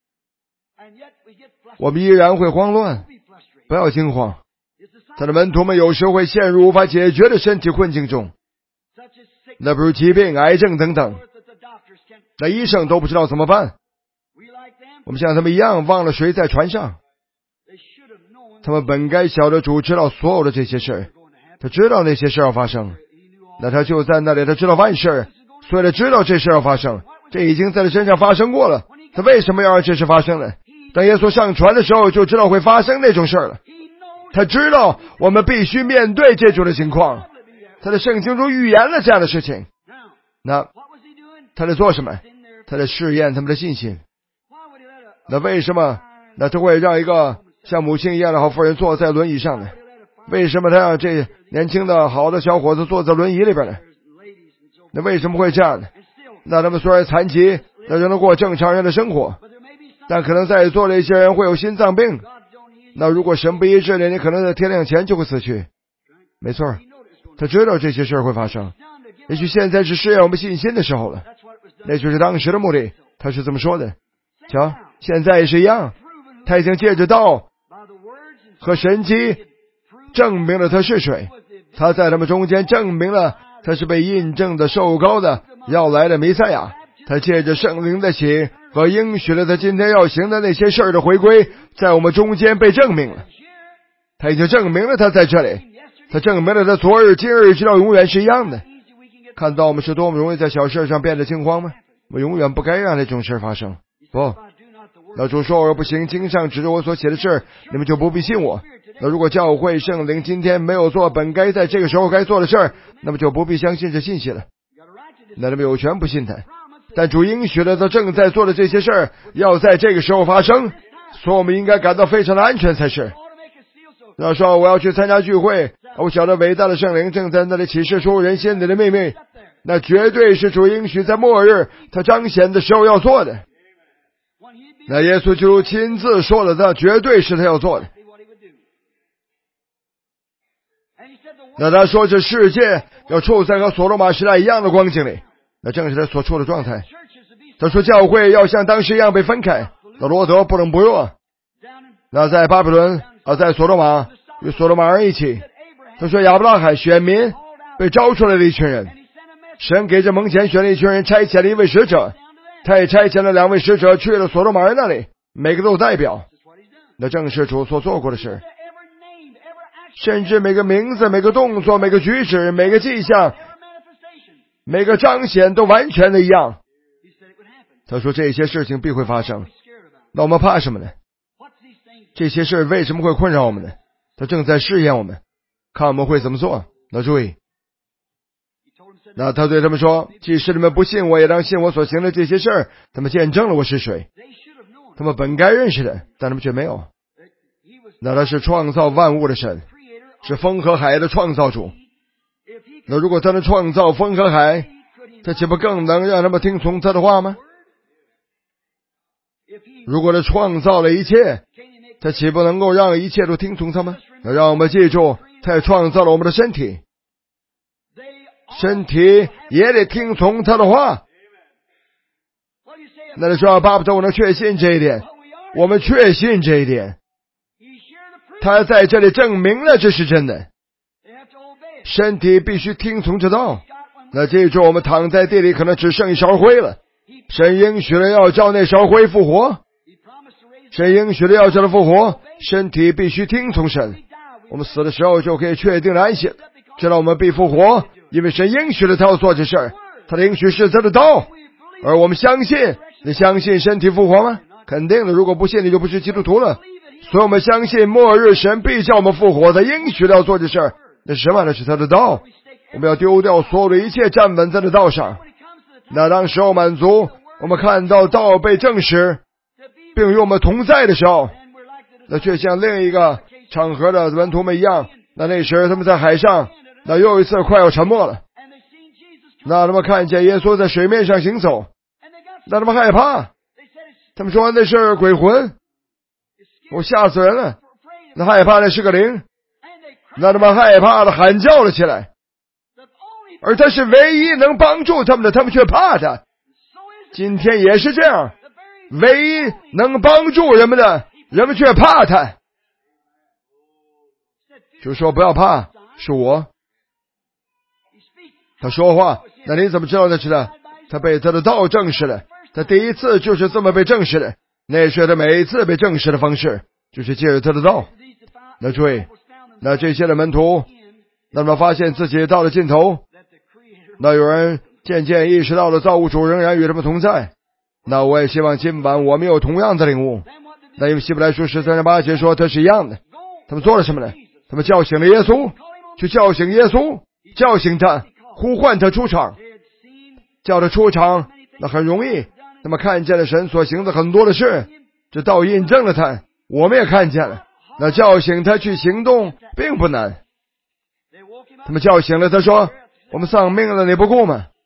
我们依然会慌乱，不要惊慌。他的门徒们有时会陷入无法解决的身体困境中，那比如疾病、癌症等等，那医生都不知道怎么办。我们像他们一样忘了谁在船上，他们本该晓得主知道所有的这些事，他知道那些事要发生，那他就在那里，他知道万事，所以他知道这事要发生，这已经在他身上发生过了。他为什么要让这事发生呢？当耶稣上船的时候就知道会发生那种事了。他知道我们必须面对这种的情况，他在圣经中预言了这样的事情。那他在做什么？他在试验他们的信心。那为什么那他会让一个像母亲一样的好妇人坐在轮椅上呢？为什么他让这年轻的好的小伙子坐在轮椅里边呢？那为什么会这样呢？那他们虽然残疾，那仍能过正常人的生活，但可能在座的一些人会有心脏病，那如果神不医治你，你可能在天亮前就会死去。没错，他知道这些事会发生，也许现在是试验我们信心的时候了，那就是当时的目的。他是这么说的。瞧，现在也是一样，他已经借着道和神迹证明了他是谁，他在他们中间证明了他是被印证的受膏的要来的弥赛亚，他借着圣灵的喜和应许了他今天要行的那些事儿的回归，在我们中间被证明了。他已经证明了他在这里，他证明了他昨日今日直到永远是一样的。看到我们是多么容易在小事上变得惊慌吗？我们永远不该让那种事发生。不，那主说我不行，经上指着我所写的事，你们就不必信我。那如果教会圣灵今天没有做本该在这个时候该做的事儿，那么就不必相信这信息了。那你们有权不信他，但主应许了他正在做的这些事儿要在这个时候发生，所以我们应该感到非常的安全才是。那说我要去参加聚会，我晓得伟大的圣灵正在那里启示出人心里的秘密，那绝对是主应许在末日他彰显的时候要做的。那耶稣就亲自说了，那绝对是他要做的。那他说这世界要处在和所罗马时代一样的光景里，那正是他所处的状态。他说教会要像当时一样被分开，那罗德不冷不热，那在巴比伦啊，在所罗马与所罗马人一起。他说亚伯拉罕选民被招出来的一群人，神给这蒙前选的一群人差遣了一位使者，他也差遣了两位使者去了所罗马人那里，每个都有代表，那正是主所做过的事。甚至每个名字、每个动作、每个举止、每个迹象、每个彰显都完全的一样。他说这些事情必会发生，那我们怕什么呢？这些事为什么会困扰我们呢？他正在试验我们，看我们会怎么做。那注意，那他对他们说，即使你们不信我，也当信我所行的这些事儿，他们见证了我是谁。他们本该认识的，但他们却没有。那他是创造万物的神，是风和海的创造主。那如果他能创造风和海，他岂不更能让他们听从他的话吗？如果他创造了一切，他岂不能够让一切都听从他吗？那让我们记住，他也创造了我们的身体，身体也得听从他的话。那你说巴不得我能确信这一点， 我们确信这一点。他在这里证明了这是真的。身体必须听从这道。那记住，我们躺在地里可能只剩一勺灰了。神应许了要叫那勺灰复活。神应许了要叫他复活，身体必须听从神。我们死的时候就可以确定的安息，知道我们必复活，因为神应许了他要做这事儿。他的应许是他的道，而我们相信。你相信身体复活吗？肯定的，如果不信你就不是基督徒了。所以我们相信末日神必叫我们复活，他应许了要做这事儿。那是什么？那是他的道。我们要丢掉所有的一切，站稳在这道上。那当时候满足，我们看到道被证实并与我们同在的时候，那却像另一个场合的门徒们一样，那那时他们在海上，那又一次快要沉没了。那他们看见耶稣在水面上行走，那他们害怕，他们说那是鬼魂，我吓死人了。那害怕那是个灵，那他们害怕的喊叫了起来。而他是唯一能帮助他们的，他们却怕他。今天也是这样，唯一能帮助人们的，人们却怕他。就说不要怕，是我。他说话，那你怎么知道那是他？他被他的道证实了。他第一次就是这么被证实的，那是他每一次被证实的方式，就是借着他的道。那注意，那这些的门徒，那么发现自己到了尽头，那有人渐渐意识到了造物主仍然与他们同在。那我也希望今晚我们有同样的领悟。那因为希伯来书十三章八节说它是一样的。他们做了什么呢？他们叫醒了耶稣，去叫醒耶稣，叫醒他，呼唤他出场，叫他出场，那很容易。那么看见了神所行的很多的事，这道印证了他，我们也看见了。那叫醒他去行动并不难。他们叫醒了他，说我们丧命了你不顾吗？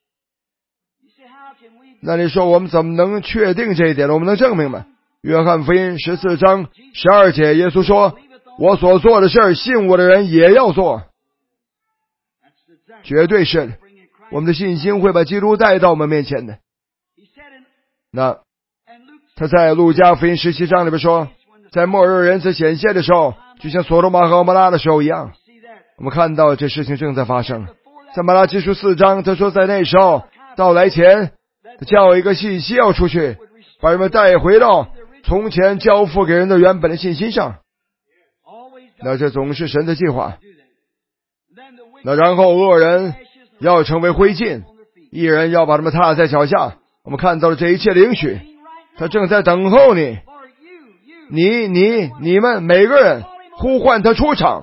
那你说我们怎么能确定这一点呢？我们能证明吗？约翰福音十四章十二节，耶稣说我所做的事信我的人也要做。绝对是的，我们的信心会把基督带到我们面前的。那他在路加福音十七章里边说，在末日人子显现的时候，就像所罗玛和蛾摩拉的时候一样。我们看到这事情正在发生。在马拉基书四章，他说在那时候到来前，他叫一个信息要出去，把人们带回到从前交付给人的原本的信心上。那这总是神的计划。那然后恶人要成为灰烬，义人要把他们踏在脚下。我们看到了这一切的应许，他正在等候你，你你你们每个人呼唤他出场，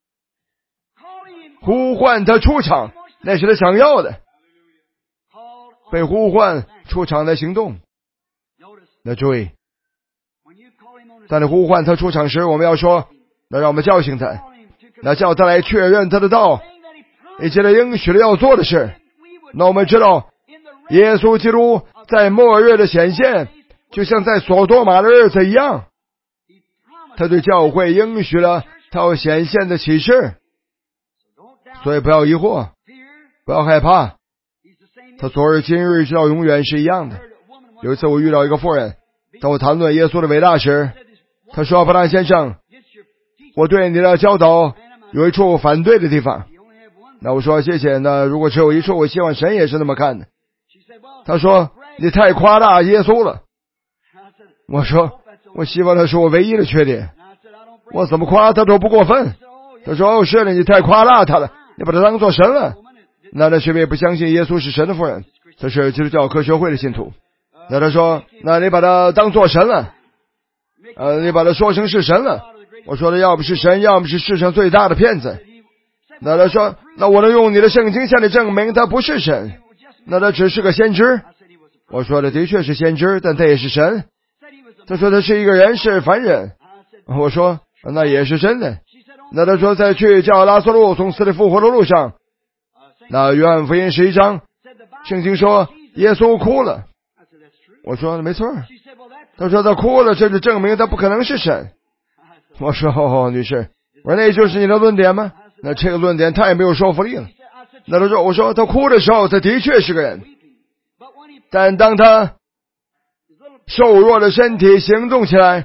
呼唤他出场，那是他想要的，被呼唤出场的行动。那注意，当你呼唤他出场时，我们要说，那让我们叫醒他，那叫他来确认他的道，以及他应许了要做的事。那我们知道耶稣基督在末日的显现，就像在所多玛的日子一样，他对教会应许了他要显现的启示。所以不要疑惑，不要害怕，他昨日今日直到永远是一样的。有一次我遇到一个妇人，当我谈论耶稣的伟大时，他说，布兰先生，我对你的教导有一处反对的地方。那我说谢谢，那如果只有一处，我希望神也是那么看的。他说你太夸大耶稣了。我说我希望那是我唯一的缺点，我怎么夸他都不过分。他说哦是的，你太夸大他了，你把他当作神了。那那学妹不相信耶稣是神的妇人，他是基督教科学会的信徒。那他说那你把他当作神了，呃，你把他说成是神了。我说的要不是神，要么是世上最大的骗子。那他说那我能用你的圣经向你证明他不是神，那他只是个先知。我说的的确是先知，但他也是神。他说他是一个人，是凡人。我说那也是真的。那他说在去叫拉撒路从死里复活的路上，那约翰福音十一章圣经说耶稣哭了。我说没错。他说他哭了，这就证明他不可能是神。我说哦女士，我说那就是你的论点吗？那这个论点太没有说服力了。那他说我说他哭的时候他的确是个人，但当他瘦弱的身体行动起来，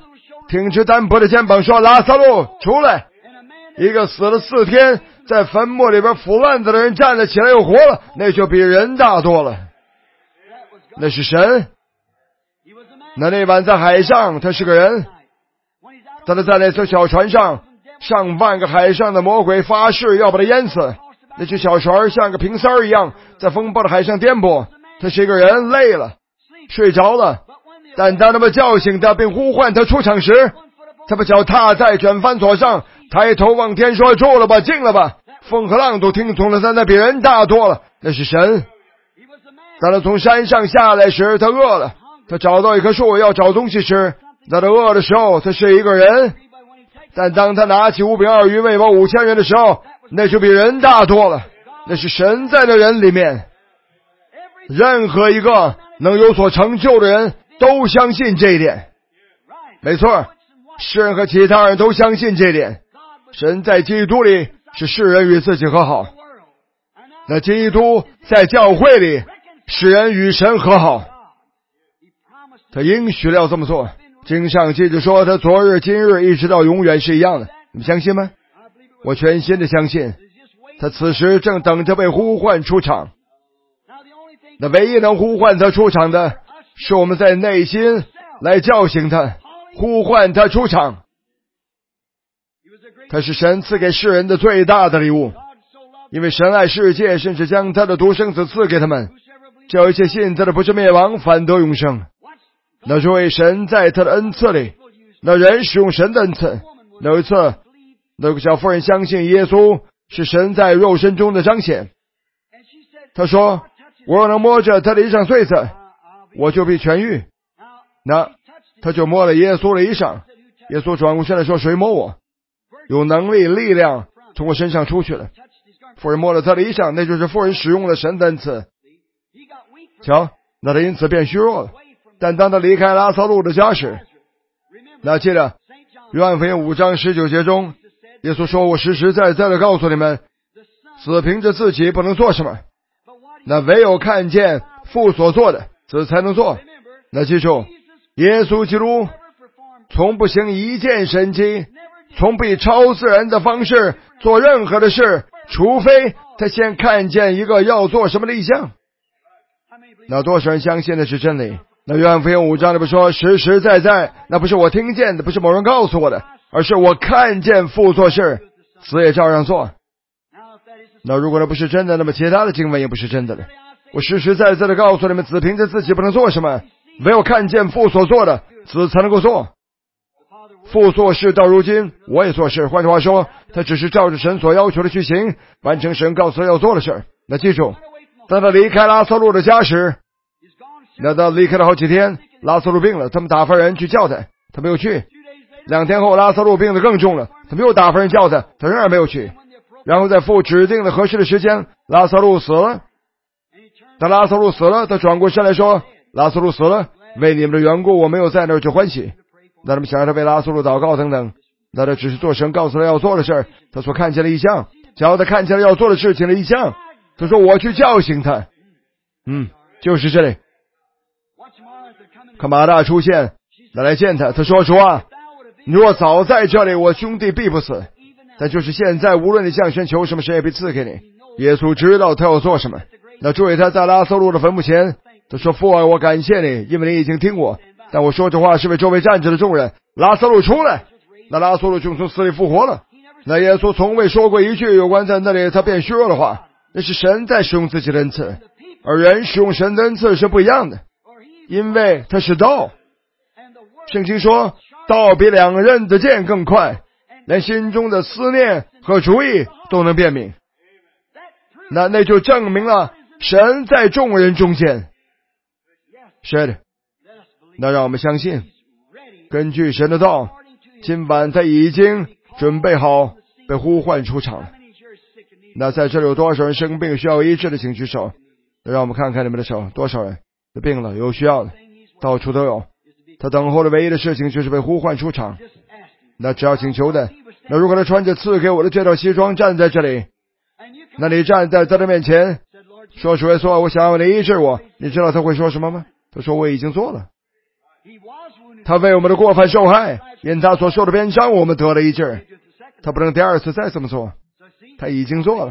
挺直单薄的肩膀说：拉撒路出来。一个死了四天在坟墓里边腐烂的人站了起来又活了，那就比人大多了。那是神。那那晚在海上他是个人，当他在那艘小船上，上万个海上的魔鬼发誓要把他淹死。那只小船像个平塞一样在风暴的海上颠簸，他是一个人，累了睡着了，但当他们叫醒他并呼唤他出场时，他把脚踏在卷帆索上，抬头望天说：住了吧，静了吧。风和浪都听从了他，那比人大多了。那是神。当他从山上下来时，他饿了，他找到一棵树要找东西吃。当他饿的时候，他是一个人，但当他拿起五饼二鱼喂饱五千人的时候，那就比人大多了。那是神在那人里面。任何一个能有所成就的人都相信这一点。没错，世人和其他人都相信这一点。神在基督里使世人与自己和好，那基督在教会里使人与神和好。他应许了要这么做。经上记着说，他昨日今日一直到永远是一样的。你们相信吗？我全心的相信。他此时正等着被呼唤出场。那唯一能呼唤他出场的是我们在内心来叫醒他，呼唤他出场。他是神赐给世人的最大的礼物，因为神爱世界，甚至将他的独生子赐给他们，叫一切信他的不是灭亡，反得永生。那是为神在他的恩赐里，那人使用神的恩赐。有一次，那个小妇人相信耶稣是神在肉身中的彰显。他说：我若能摸着他的衣裳穗子，我就必痊愈。那他就摸了耶稣的衣裳。耶稣转过身来说：谁摸我？有能力力量从我身上出去了。妇人摸了他的衣裳，那就是妇人使用了神的恩赐。瞧，那他因此变虚弱了。但当他离开拉撒路的家时，那记得约翰福音五章十九节中，耶稣说：我实实在在的告诉你们，子凭着自己不能做什么，那唯有看见父所做的，子才能做。那记住，耶稣基督从不行一件神迹，从不以超自然的方式做任何的事，除非他先看见一个要做什么的意象。那多少人相信的是真理？那约翰福音五章里边说，实实在在，那不是我听见的，不是某人告诉我的，而是我看见父做事，子也照样做。那如果那不是真的，那么其他的经文也不是真的了。我实实在在的告诉你们，子凭着自己不能做什么，唯有看见父所做的，子才能够做。父做事到如今，我也做事。换句话说，他只是照着神所要求的去行，完成神告诉他要做的事。那记住，当他离开拉撒路的家时，那他离开了好几天，拉撒路病了，他们打发人去叫他，他没有去。两天后，拉撒路病得更重了，他们又打发人叫他，他仍然没有去。然后在父指定的合适的时间，拉撒路死了。当拉撒路死了，他转过身来说：拉撒路死了，为你们的缘故，我没有在那儿就欢喜。那他们想让他为拉撒路祷告等等，那他只是做神告诉他要做的事儿，他所看见的异象，假如他看见了要做的事情的异象，他说我去叫醒他。嗯，就是这里。看马大出现，来来见他，他说：主啊，你若早在这里，我兄弟必不死。但就是现在，无论你向神求什么，神也必赐给你。耶稣知道他要做什么。那注意他在拉撒路的坟墓前，他说：父啊，我感谢你，因为你已经听我。但我说这话是为周围站着的众人。拉撒路出来，那拉撒路就从死里复活了。那耶稣从未说过一句有关在那里他变虚弱的话。那是神在使用自己的恩赐，而人使用神的恩赐是不一样的，因为他是道。圣经说，道比两刃的剑更快，连心中的思念和主意都能辨明。那那就证明了神在众人中间。是的，那让我们相信，根据神的道，今晚他已经准备好被呼唤出场了。那在这里有多少人生病需要医治的，请举手。让我们看看你们的手，多少人病了有需要的，到处都有。他等候的唯一的事情就是被呼唤出场。那只要请求的，那如果他穿着赐给我的这套西装站在这里，那你站在他的面前说，主耶稣，我想要你医治我，你知道他会说什么吗？他说我已经做了。 他为我们的过犯受害，因他所受的鞭伤，我们得了医治。他不能第二次再这么做，他已经做了。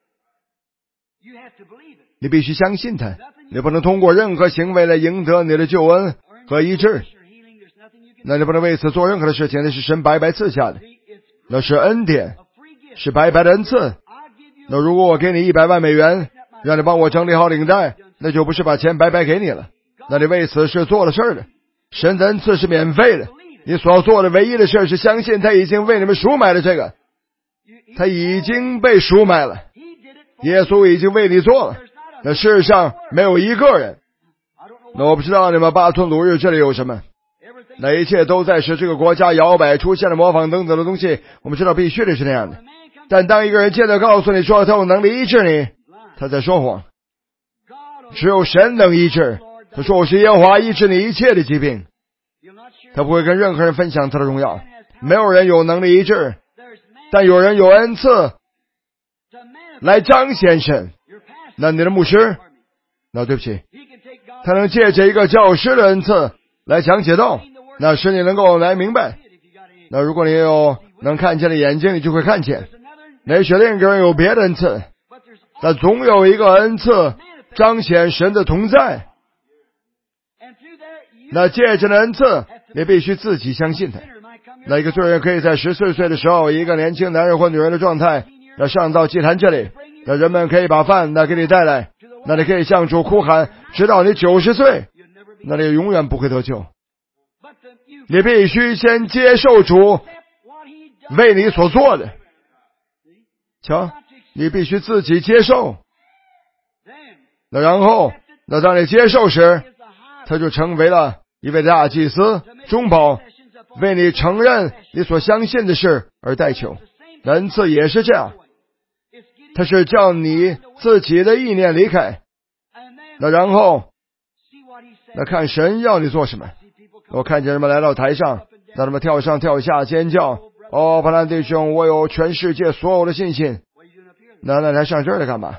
你必须相信他，你不能通过任何行为来赢得你的救恩和医治。那你不能为此做任何的事情，那是神白白赐下的，那是恩典，是白白的恩赐。那如果我给你一百万美元，让你帮我整理好领带，那就不是把钱白白给你了，那你为此是做了事儿的。神的恩赐是免费的，你所做的唯一的事是相信他已经为你们赎买了这个，他已经被赎买了，耶稣已经为你做了。那世上没有一个人，那我不知道你们巴顿鲁日这里有什么，那一切都在使这个国家摇摆，出现了模仿等等的东西，我们知道必须得是那样的。但当一个人接着告诉你说他有能力医治你，他在说谎。只有神能医治，他说我是耶和华，医治你一切的疾病。他不会跟任何人分享他的荣耀，没有人有能力医治，但有人有恩赐来彰显神。那你的牧师，那对不起，他能借着一个教师的恩赐来讲解道，那使你能够来明白。那如果你有能看见的眼睛，你就会看见。也许另一个人有别的恩赐，但总有一个恩赐彰显神的同在。那借着的恩赐，你必须自己相信他。那一个罪人可以在十四岁的时候，以一个年轻男人或女人的状态，那上到祭坛这里，那人们可以把饭那给你带来，那你可以向主哭喊，直到你九十岁，那你永远不会得救。你必须先接受主为你所做的。瞧，你必须自己接受。那然后，那当你接受时，他就成为了一位大祭司，中保，为你承认你所相信的事而代求。恩赐也是这样，他是叫你自己的意念离开。那然后，那看神要你做什么。我看见人们来到台上，让他们跳上跳下尖叫，哦，巴兰弟兄，我有全世界所有的信心。那那还上这儿来干嘛？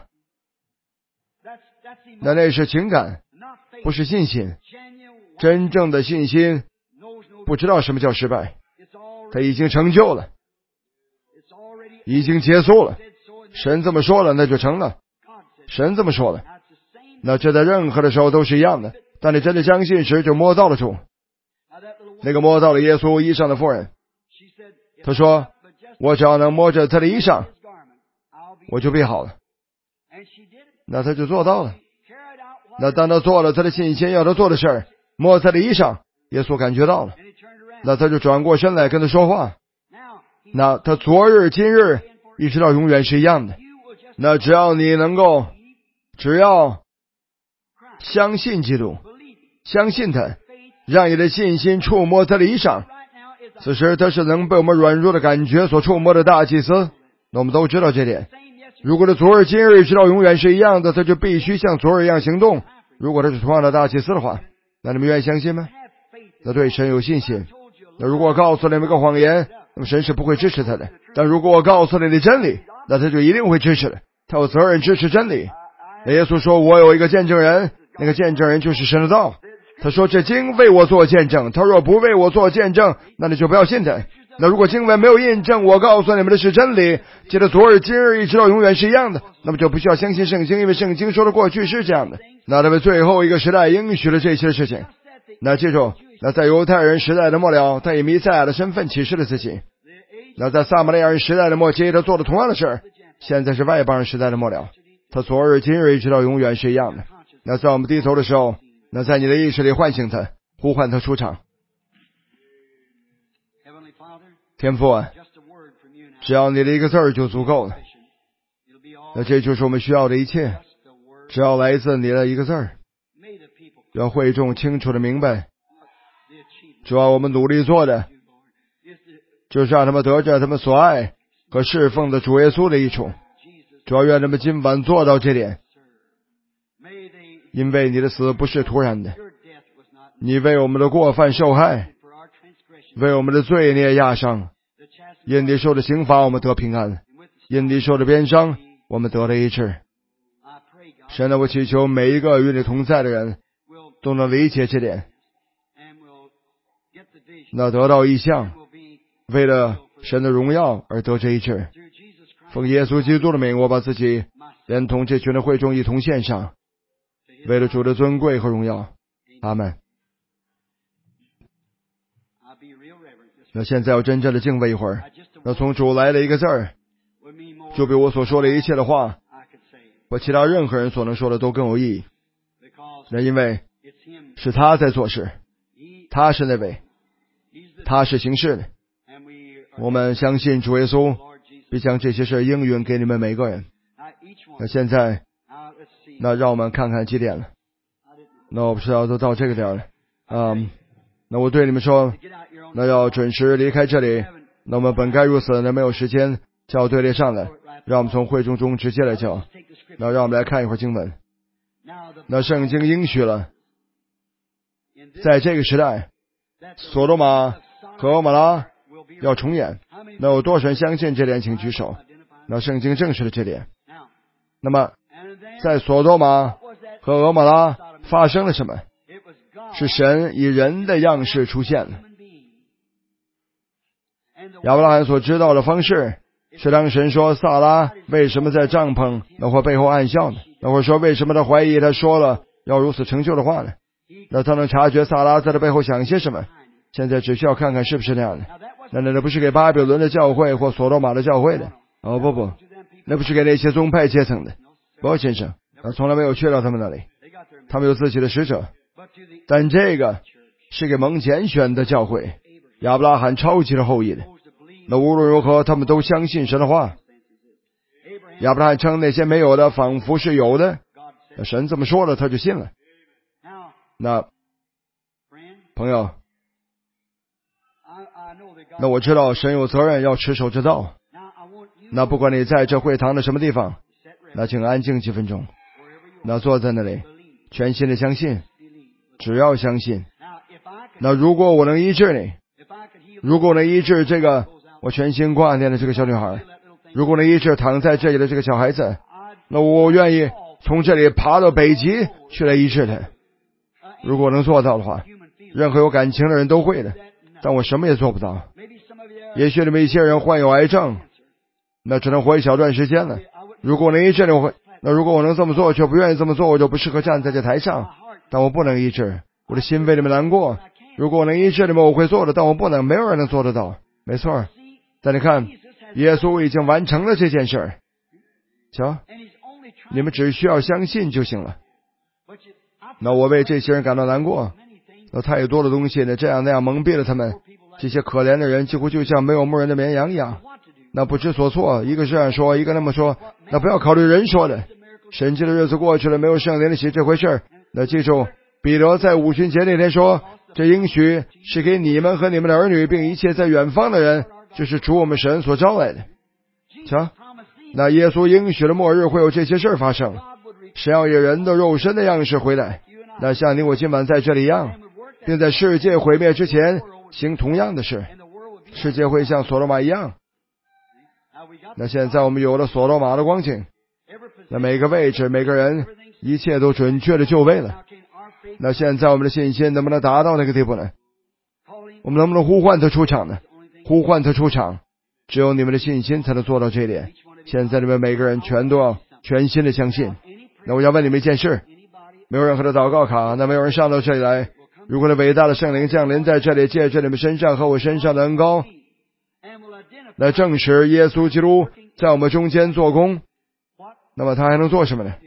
那那是情感，不是信心。真正的信心不知道什么叫失败，他已经成就了，已经结束了。神这么说了，那就成了。神这么说了，那这在任何的时候都是一样的。当你真的相信时，就摸到了主。那个摸到了耶稣衣裳的妇人，他说，我只要能摸着他的衣裳，我就必好了。那他就做到了。那当他做了他的信心要他做的事儿，摸他的衣裳，耶稣感觉到了，那他就转过身来跟他说话。那他昨日今日一直到永远是一样的。那只要你能够，只要相信基督，相信他，让你的信心触摸他的衣裳，此时他是能被我们软弱的感觉所触摸的大祭司。那我们都知道这点。如果他昨日今日一直到永远是一样的，他就必须像昨日一样行动。如果他是同样的大祭司的话，那你们愿意相信吗？那对神有信心。那如果我告诉你们个谎言，那么神是不会支持他的。但如果我告诉你的真理，那他就一定会支持的。他有责任支持真理。那耶稣说，我有一个见证人，那个见证人就是神的道。他说，这经为我做见证，他若不为我做见证，那你就不要信他。那如果经文没有印证我告诉你们的是真理，记得昨日今日一直到永远是一样的，那么就不需要相信圣经，因为圣经说的过去是这样的。那他们最后一个时代应许了这些事情。那记住，那在犹太人时代的末了，他以弥赛亚的身份启示了自己。那在撒玛利亚人时代的末期，他做了同样的事。现在是外邦人时代的末了，他昨日今日一直到永远是一样的。那在我们低头的时候，那在你的意识里唤醒他，呼唤他出场。天父啊，只要你的一个字儿就足够了。那这就是我们需要的一切，只要来自你的一个字儿，让会众清楚的明白，主要我们努力做的就是让他们得着他们所爱和侍奉的主耶稣的益处。主要愿他们今晚做到这点，因为你的死不是突然的，你为我们的过犯受害，为我们的罪孽压伤，因你受的刑罚我们得平安，因你受的鞭伤我们得了医治。神啊，我祈求每一个与你同在的人都能理解这点， 那得到异象，为了神的荣耀而得这医治。奉耶稣基督的名，我把自己连同这群的会众一同献上，为了主的尊贵和荣耀。阿们。那现在要真正的敬畏一会儿。那从主来了一个字儿，就比我所说的一切的话或其他任何人所能说的都更有意义。那因为是他在做事，他是那位，他是行事的。我们相信主耶稣必将这些事应允给你们每个人。那现在，那让我们看看几点了。那我不知道都到这个点了。嗯，那我对你们说，那要准时离开这里。那我们本该如此，那没有时间叫队列上来，让我们从会众中直接来叫。那让我们来看一会儿经文。那圣经应许了，在这个时代，所多玛和蛾摩拉要重演。那有多少人相信这点，请举手。那圣经证实了这点。那么在所多玛和蛾摩拉发生了什么？是神以人的样式出现了。亚伯拉罕所知道的方式是，当神说撒拉为什么在帐篷那会背后暗笑呢？那会说为什么他怀疑他说了要如此成就的话呢？那他能察觉撒拉在他背后想些什么。现在只需要看看是不是那样的。那那不是给巴比伦的教会或所罗马的教会的。哦不不，那不是给那些宗派阶层的。不，先生，他从来没有去到他们那里，他们有自己的使者。但这个是给蒙拣选的教会，亚伯拉罕超级的后裔的。那无论如何，他们都相信神的话。亚伯拉罕称那些没有的仿佛是有的，那神这么说了，他就信了。那朋友，那我知道神有责任要持守之道。那不管你在这会堂的什么地方，那请安静几分钟，那坐在那里全心的相信，只要相信。那如果我能医治你，如果我能医治这个我全心挂念的这个小女孩，如果能医治躺在这里的这个小孩子，那我愿意从这里爬到北极去来医治他。如果能做到的话，任何有感情的人都会的，但我什么也做不到。也许你们一些人患有癌症，那只能活一小段时间了。如果我能医治你，我会那如果我能这么做却不愿意这么做，我就不适合站在这台上。但我不能医治，我的心为你们难过。如果我能医治你们，我会做的，但我不能，没有人能做得到。没错，但你看，耶稣已经完成了这件事儿。瞧，你们只需要相信就行了。那我为这些人感到难过，那太多的东西呢，这样那样蒙蔽了他们。这些可怜的人几乎就像没有牧人的绵羊一样，那不知所措，一个这样说，一个那么说。那不要考虑人说的，神迹的日子过去了，没有圣灵的喜这回事儿。那记住，彼得在五旬节那天说，这应许是给你们和你们的儿女，并一切在远方的人，就是主我们神所招来的。瞧，那耶稣应许的末日会有这些事儿发生，神要以人的肉身的样式回来，那像你我今晚在这里一样，并在世界毁灭之前行同样的事，世界会像所罗马一样。那现在我们有了所罗马的光景，那每个位置每个人一切都准确的就位了。那现在我们的信心能不能达到那个地步呢？我们能不能呼唤他出场呢？呼唤他出场，只有你们的信心才能做到这一点。现在你们每个人全都要全心的相信。那我要问你们一件事，没有任何的祷告卡，那没有人上到这里来，如果那伟大的圣灵降临在这里，借着你们身上和我身上的恩膏，来证实耶稣基督在我们中间做工，那么他还能做什么呢？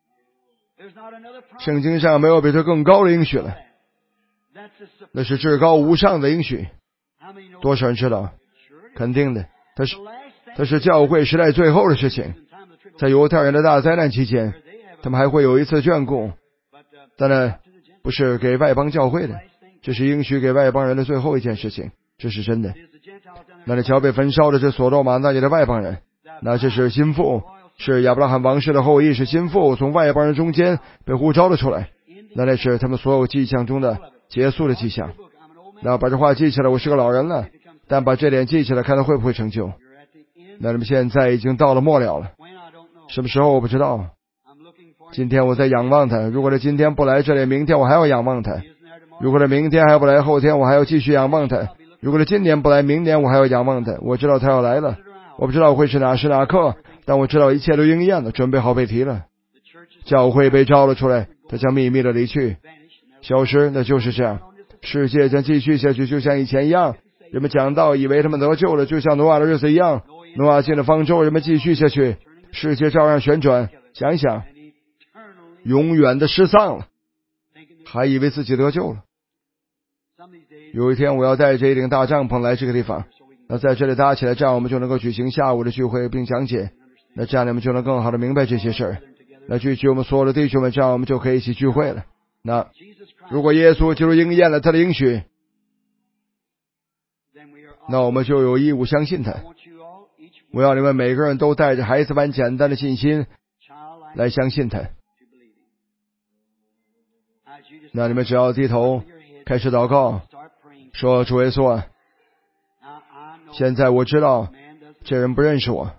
圣经上没有比这更高的应许了，那是至高无上的应许。多少人知道？肯定的，它是它是教会时代最后的事情。在犹太人的大灾难期间，他们还会有一次眷顾，但呢不是给外邦教会的，这是应许给外邦人的最后一件事情，这是真的。那里瞧被焚烧的是所罗马那里的外邦人，那这是心腹，是亚伯拉罕王室的后裔，是心腹从外邦人中间被呼召了出来，那那是他们所有迹象中的结束的迹象。那把这话记起来，我是个老人了，但把这点记起来，看他会不会成就。那你们现在已经到了末了了，什么时候我不知道。今天我在仰望他，如果他今天不来这里，明天我还要仰望他。 如果他明天还不来，后天我还要继续仰望他；如果他今年不来，明年我还要仰望他。我知道他要来了，我不知道会是哪时哪刻，但我知道一切都应验了，准备好被提了。教会被招了出来，他将秘密的离去，消失，那就是这样。世界将继续下去，就像以前一样。人们讲道，以为他们得救了，就像挪亚的日子一样。挪亚进了方舟，人们继续下去，世界照样旋转。想一想，永远的失丧了，还以为自己得救了。有一天我要带着一顶大帐篷来这个地方，那在这里搭起来，这样我们就能够举行下午的聚会并讲解，那这样你们就能更好的明白这些事儿。那聚集我们所有的弟兄们，这样我们就可以一起聚会了。那如果耶稣就是应验了他的应许，那我们就有义务相信他。我要你们每个人都带着孩子般简单的信心来相信他。那你们只要低头开始祷告，说主耶稣啊，现在我知道这人不认识我，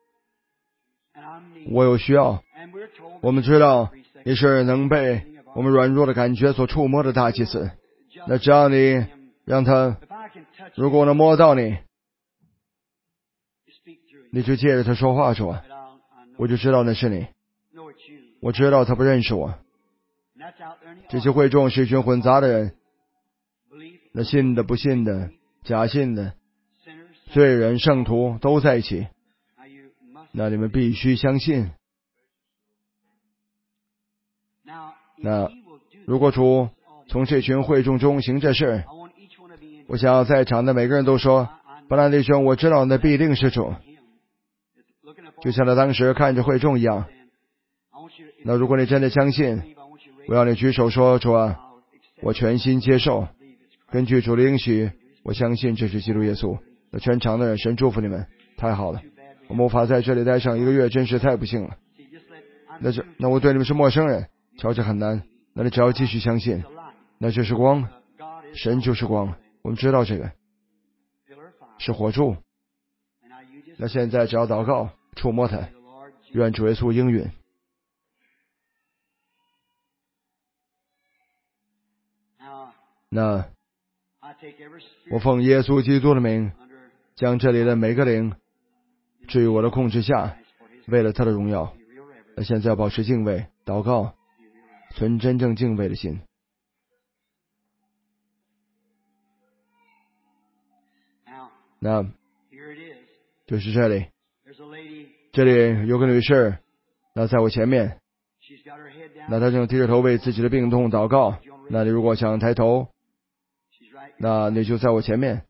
我有需要。我们知道你是能被我们软弱的感觉所触摸的大祭司，那只要你让他，如果我能摸到你，你就借着他说话说，我就知道那是你。我知道他不认识我。这些会众是一群混杂的人，那信的不信的，假信的，罪人圣徒都在一起。那你们必须相信。那如果主从这群会众中行这事，我想要在场的每个人都说，伯兰弟兄，我知道那必定是主，就像他当时看着会众一样。那如果你真的相信，我要你举手说，主啊，我全心接受，根据主的应许，我相信这是基督耶稣。那全场的人，神祝福你们，太好了。我们无法在这里待上一个月，真是太不幸了。那是那我对你们是陌生人，瞧着很难。那你只要继续相信，那就是光，神就是光，我们知道这个是火柱。那现在只要祷告，触摸它，愿主耶稣应允。那我奉耶稣基督的名，将这里的每个灵置于我的控制下，为了他的荣耀。那现在要保持敬畏，祷告，存真正敬畏的心。那就是这里，这里有个女士，那在我前面，那她正低着头为自己的病痛祷告。那你如果想抬头，那你就在我前面。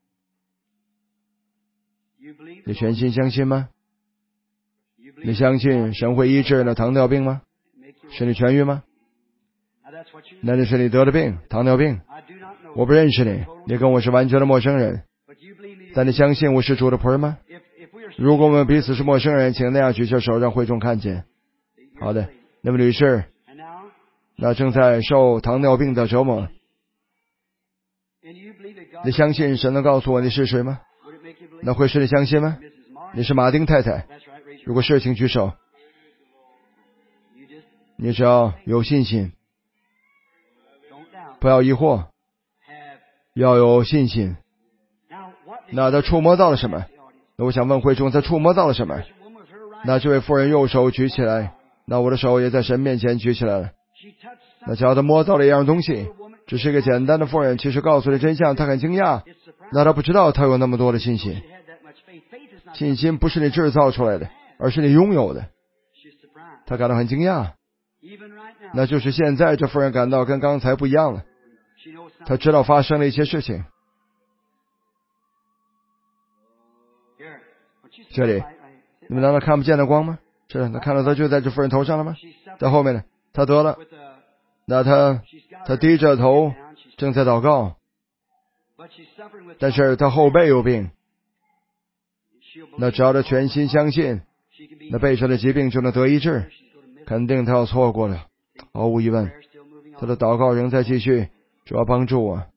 你全心相信吗？你相信神会医治那糖尿病吗？使你痊愈吗？那那是你得的病，糖尿病。我不认识你，你跟我是完全的陌生人。但你相信我是主的仆人吗？如果我们彼此是陌生人，请那样举下手，让会众看见。好的，那么女士，那正在受糖尿病的折磨，你相信神能告诉我你是谁吗？那会使你相信吗？你是马丁太太，如果是请举手。你只要有信心，不要疑惑，要有信心。那他触摸到了什么？那我想问会众，他触摸到了什么？那这位妇人右手举起来，那我的手也在神面前举起来了。那只要他摸到了一样东西，只是一个简单的妇人，其实告诉了真相，他很惊讶。那他不知道他有那么多的信心。信心不是你制造出来的，而是你拥有的。他感到很惊讶。那就是现在这妇人感到跟刚才不一样了。他知道发生了一些事情。这里，你们难道看不见的光吗？是，他看到他就在这妇人头上了吗？在后面呢，他得了。那他他低着头正在祷告，但是他后背有病。那只要他全心相信，那背上的疾病就能得医治。肯定他要错过了，毫无疑问，他的祷告仍在继续。主要帮助我。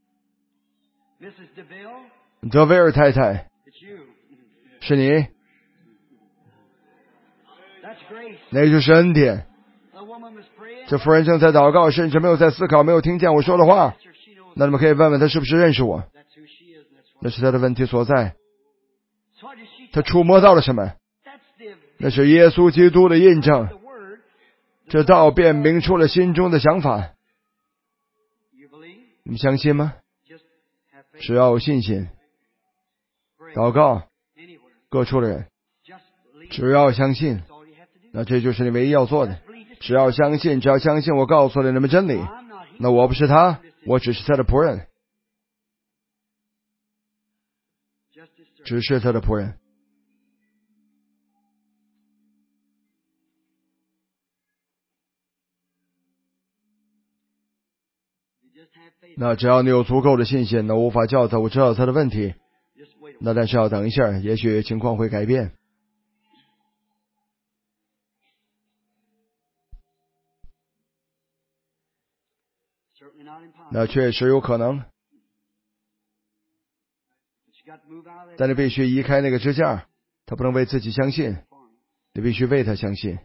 德维尔太太，是你，那就是恩典。这妇人正在祷告，甚至没有在思考，没有听见我说的话。 那你们可以问问他是不是认识我，那是他的问题所在。他触摸到了什么？那是耶稣基督的印证，这道便明出了心中的想法。你们相信吗？只要有信心，祷告，各处的人，只要相信，那这就是你唯一要做的。只要相信，只要相信我告诉了你们真理，那我不是他，我只是他的仆人，只是他的仆人。那只要你有足够的信心，那无法教他，我知道他的问题，那但是要等一下，也许情况会改变。那确实有可能，但你必须移开那个支架，他不能为自己相信，你必须为他相信。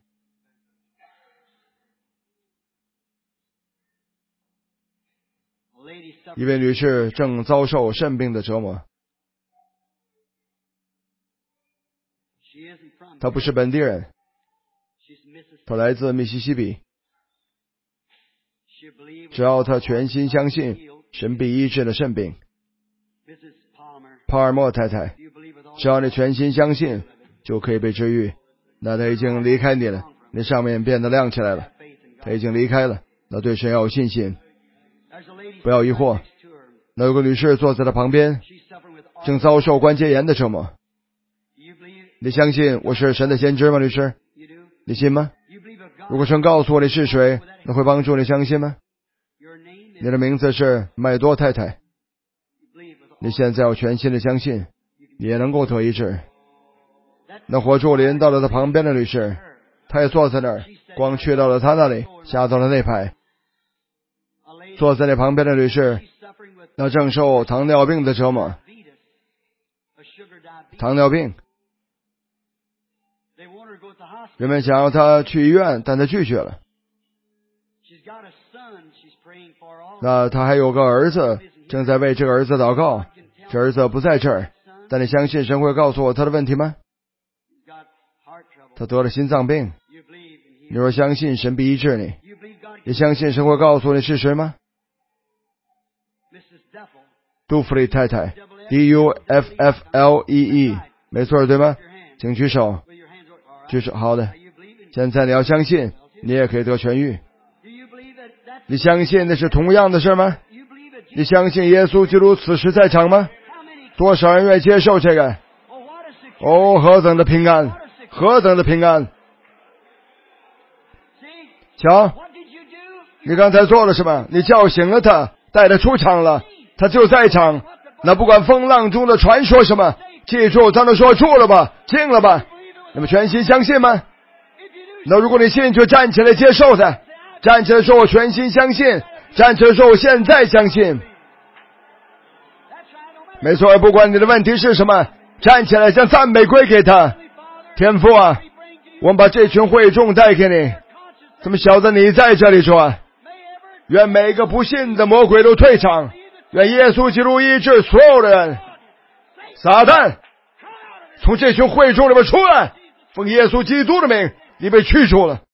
一位女士正遭受肾病的折磨，她不是本地人，她来自密西西比。只要她全心相信，神必医治了肾病。帕尔默太太，只要你全心相信，就可以被治愈。那她已经离开你了，你上面变得亮起来了，她已经离开了。那对神要有信心，不要疑惑。那有个女士坐在她旁边，正遭受关节炎的折磨。你相信我是神的先知吗，女士？你信吗？如果神告诉我你是谁，那会帮助你相信吗？你的名字是麦多太太，你现在要全心的相信，你也能够得医治。那火柱临到了他旁边的女士，她也坐在那儿，光去到了他那里，下到了那排。坐在那旁边的女士，那正受糖尿病的折磨。糖尿病，人们想要她去医院，但她拒绝了。那她还有个儿子，正在为这个儿子祷告。这儿子不在这儿，但你相信神会告诉我他的问题吗？他得了心脏病，你若相信神必医治你，你相信神会告诉你是谁吗？杜弗利太太 D U F F L E E 没错对吗？请举手。举手，好的。现在你要相信，你也可以得痊愈。你相信那是同样的事吗？你相信耶稣基督此时在场吗？多少人愿意接受这个？哦，何等的平安，何等的平安！瞧，你刚才做了什么？你叫醒了他，带他出场了，他就在场。那不管风浪中的传说什么，记住他们说住了吧，进了吧。那么全心相信吗？那如果你信，就站起来接受他。站起来说我全心相信，站起来说我现在相信。没错，不管你的问题是什么，站起来将赞美归给他。天父啊，我们把这群会众带给你，怎么晓得你在这里说？愿每个不信的魔鬼都退场，愿耶稣基督医治所有的人。撒旦，从这群会众里面出来，奉耶稣基督的名，你被驱逐了。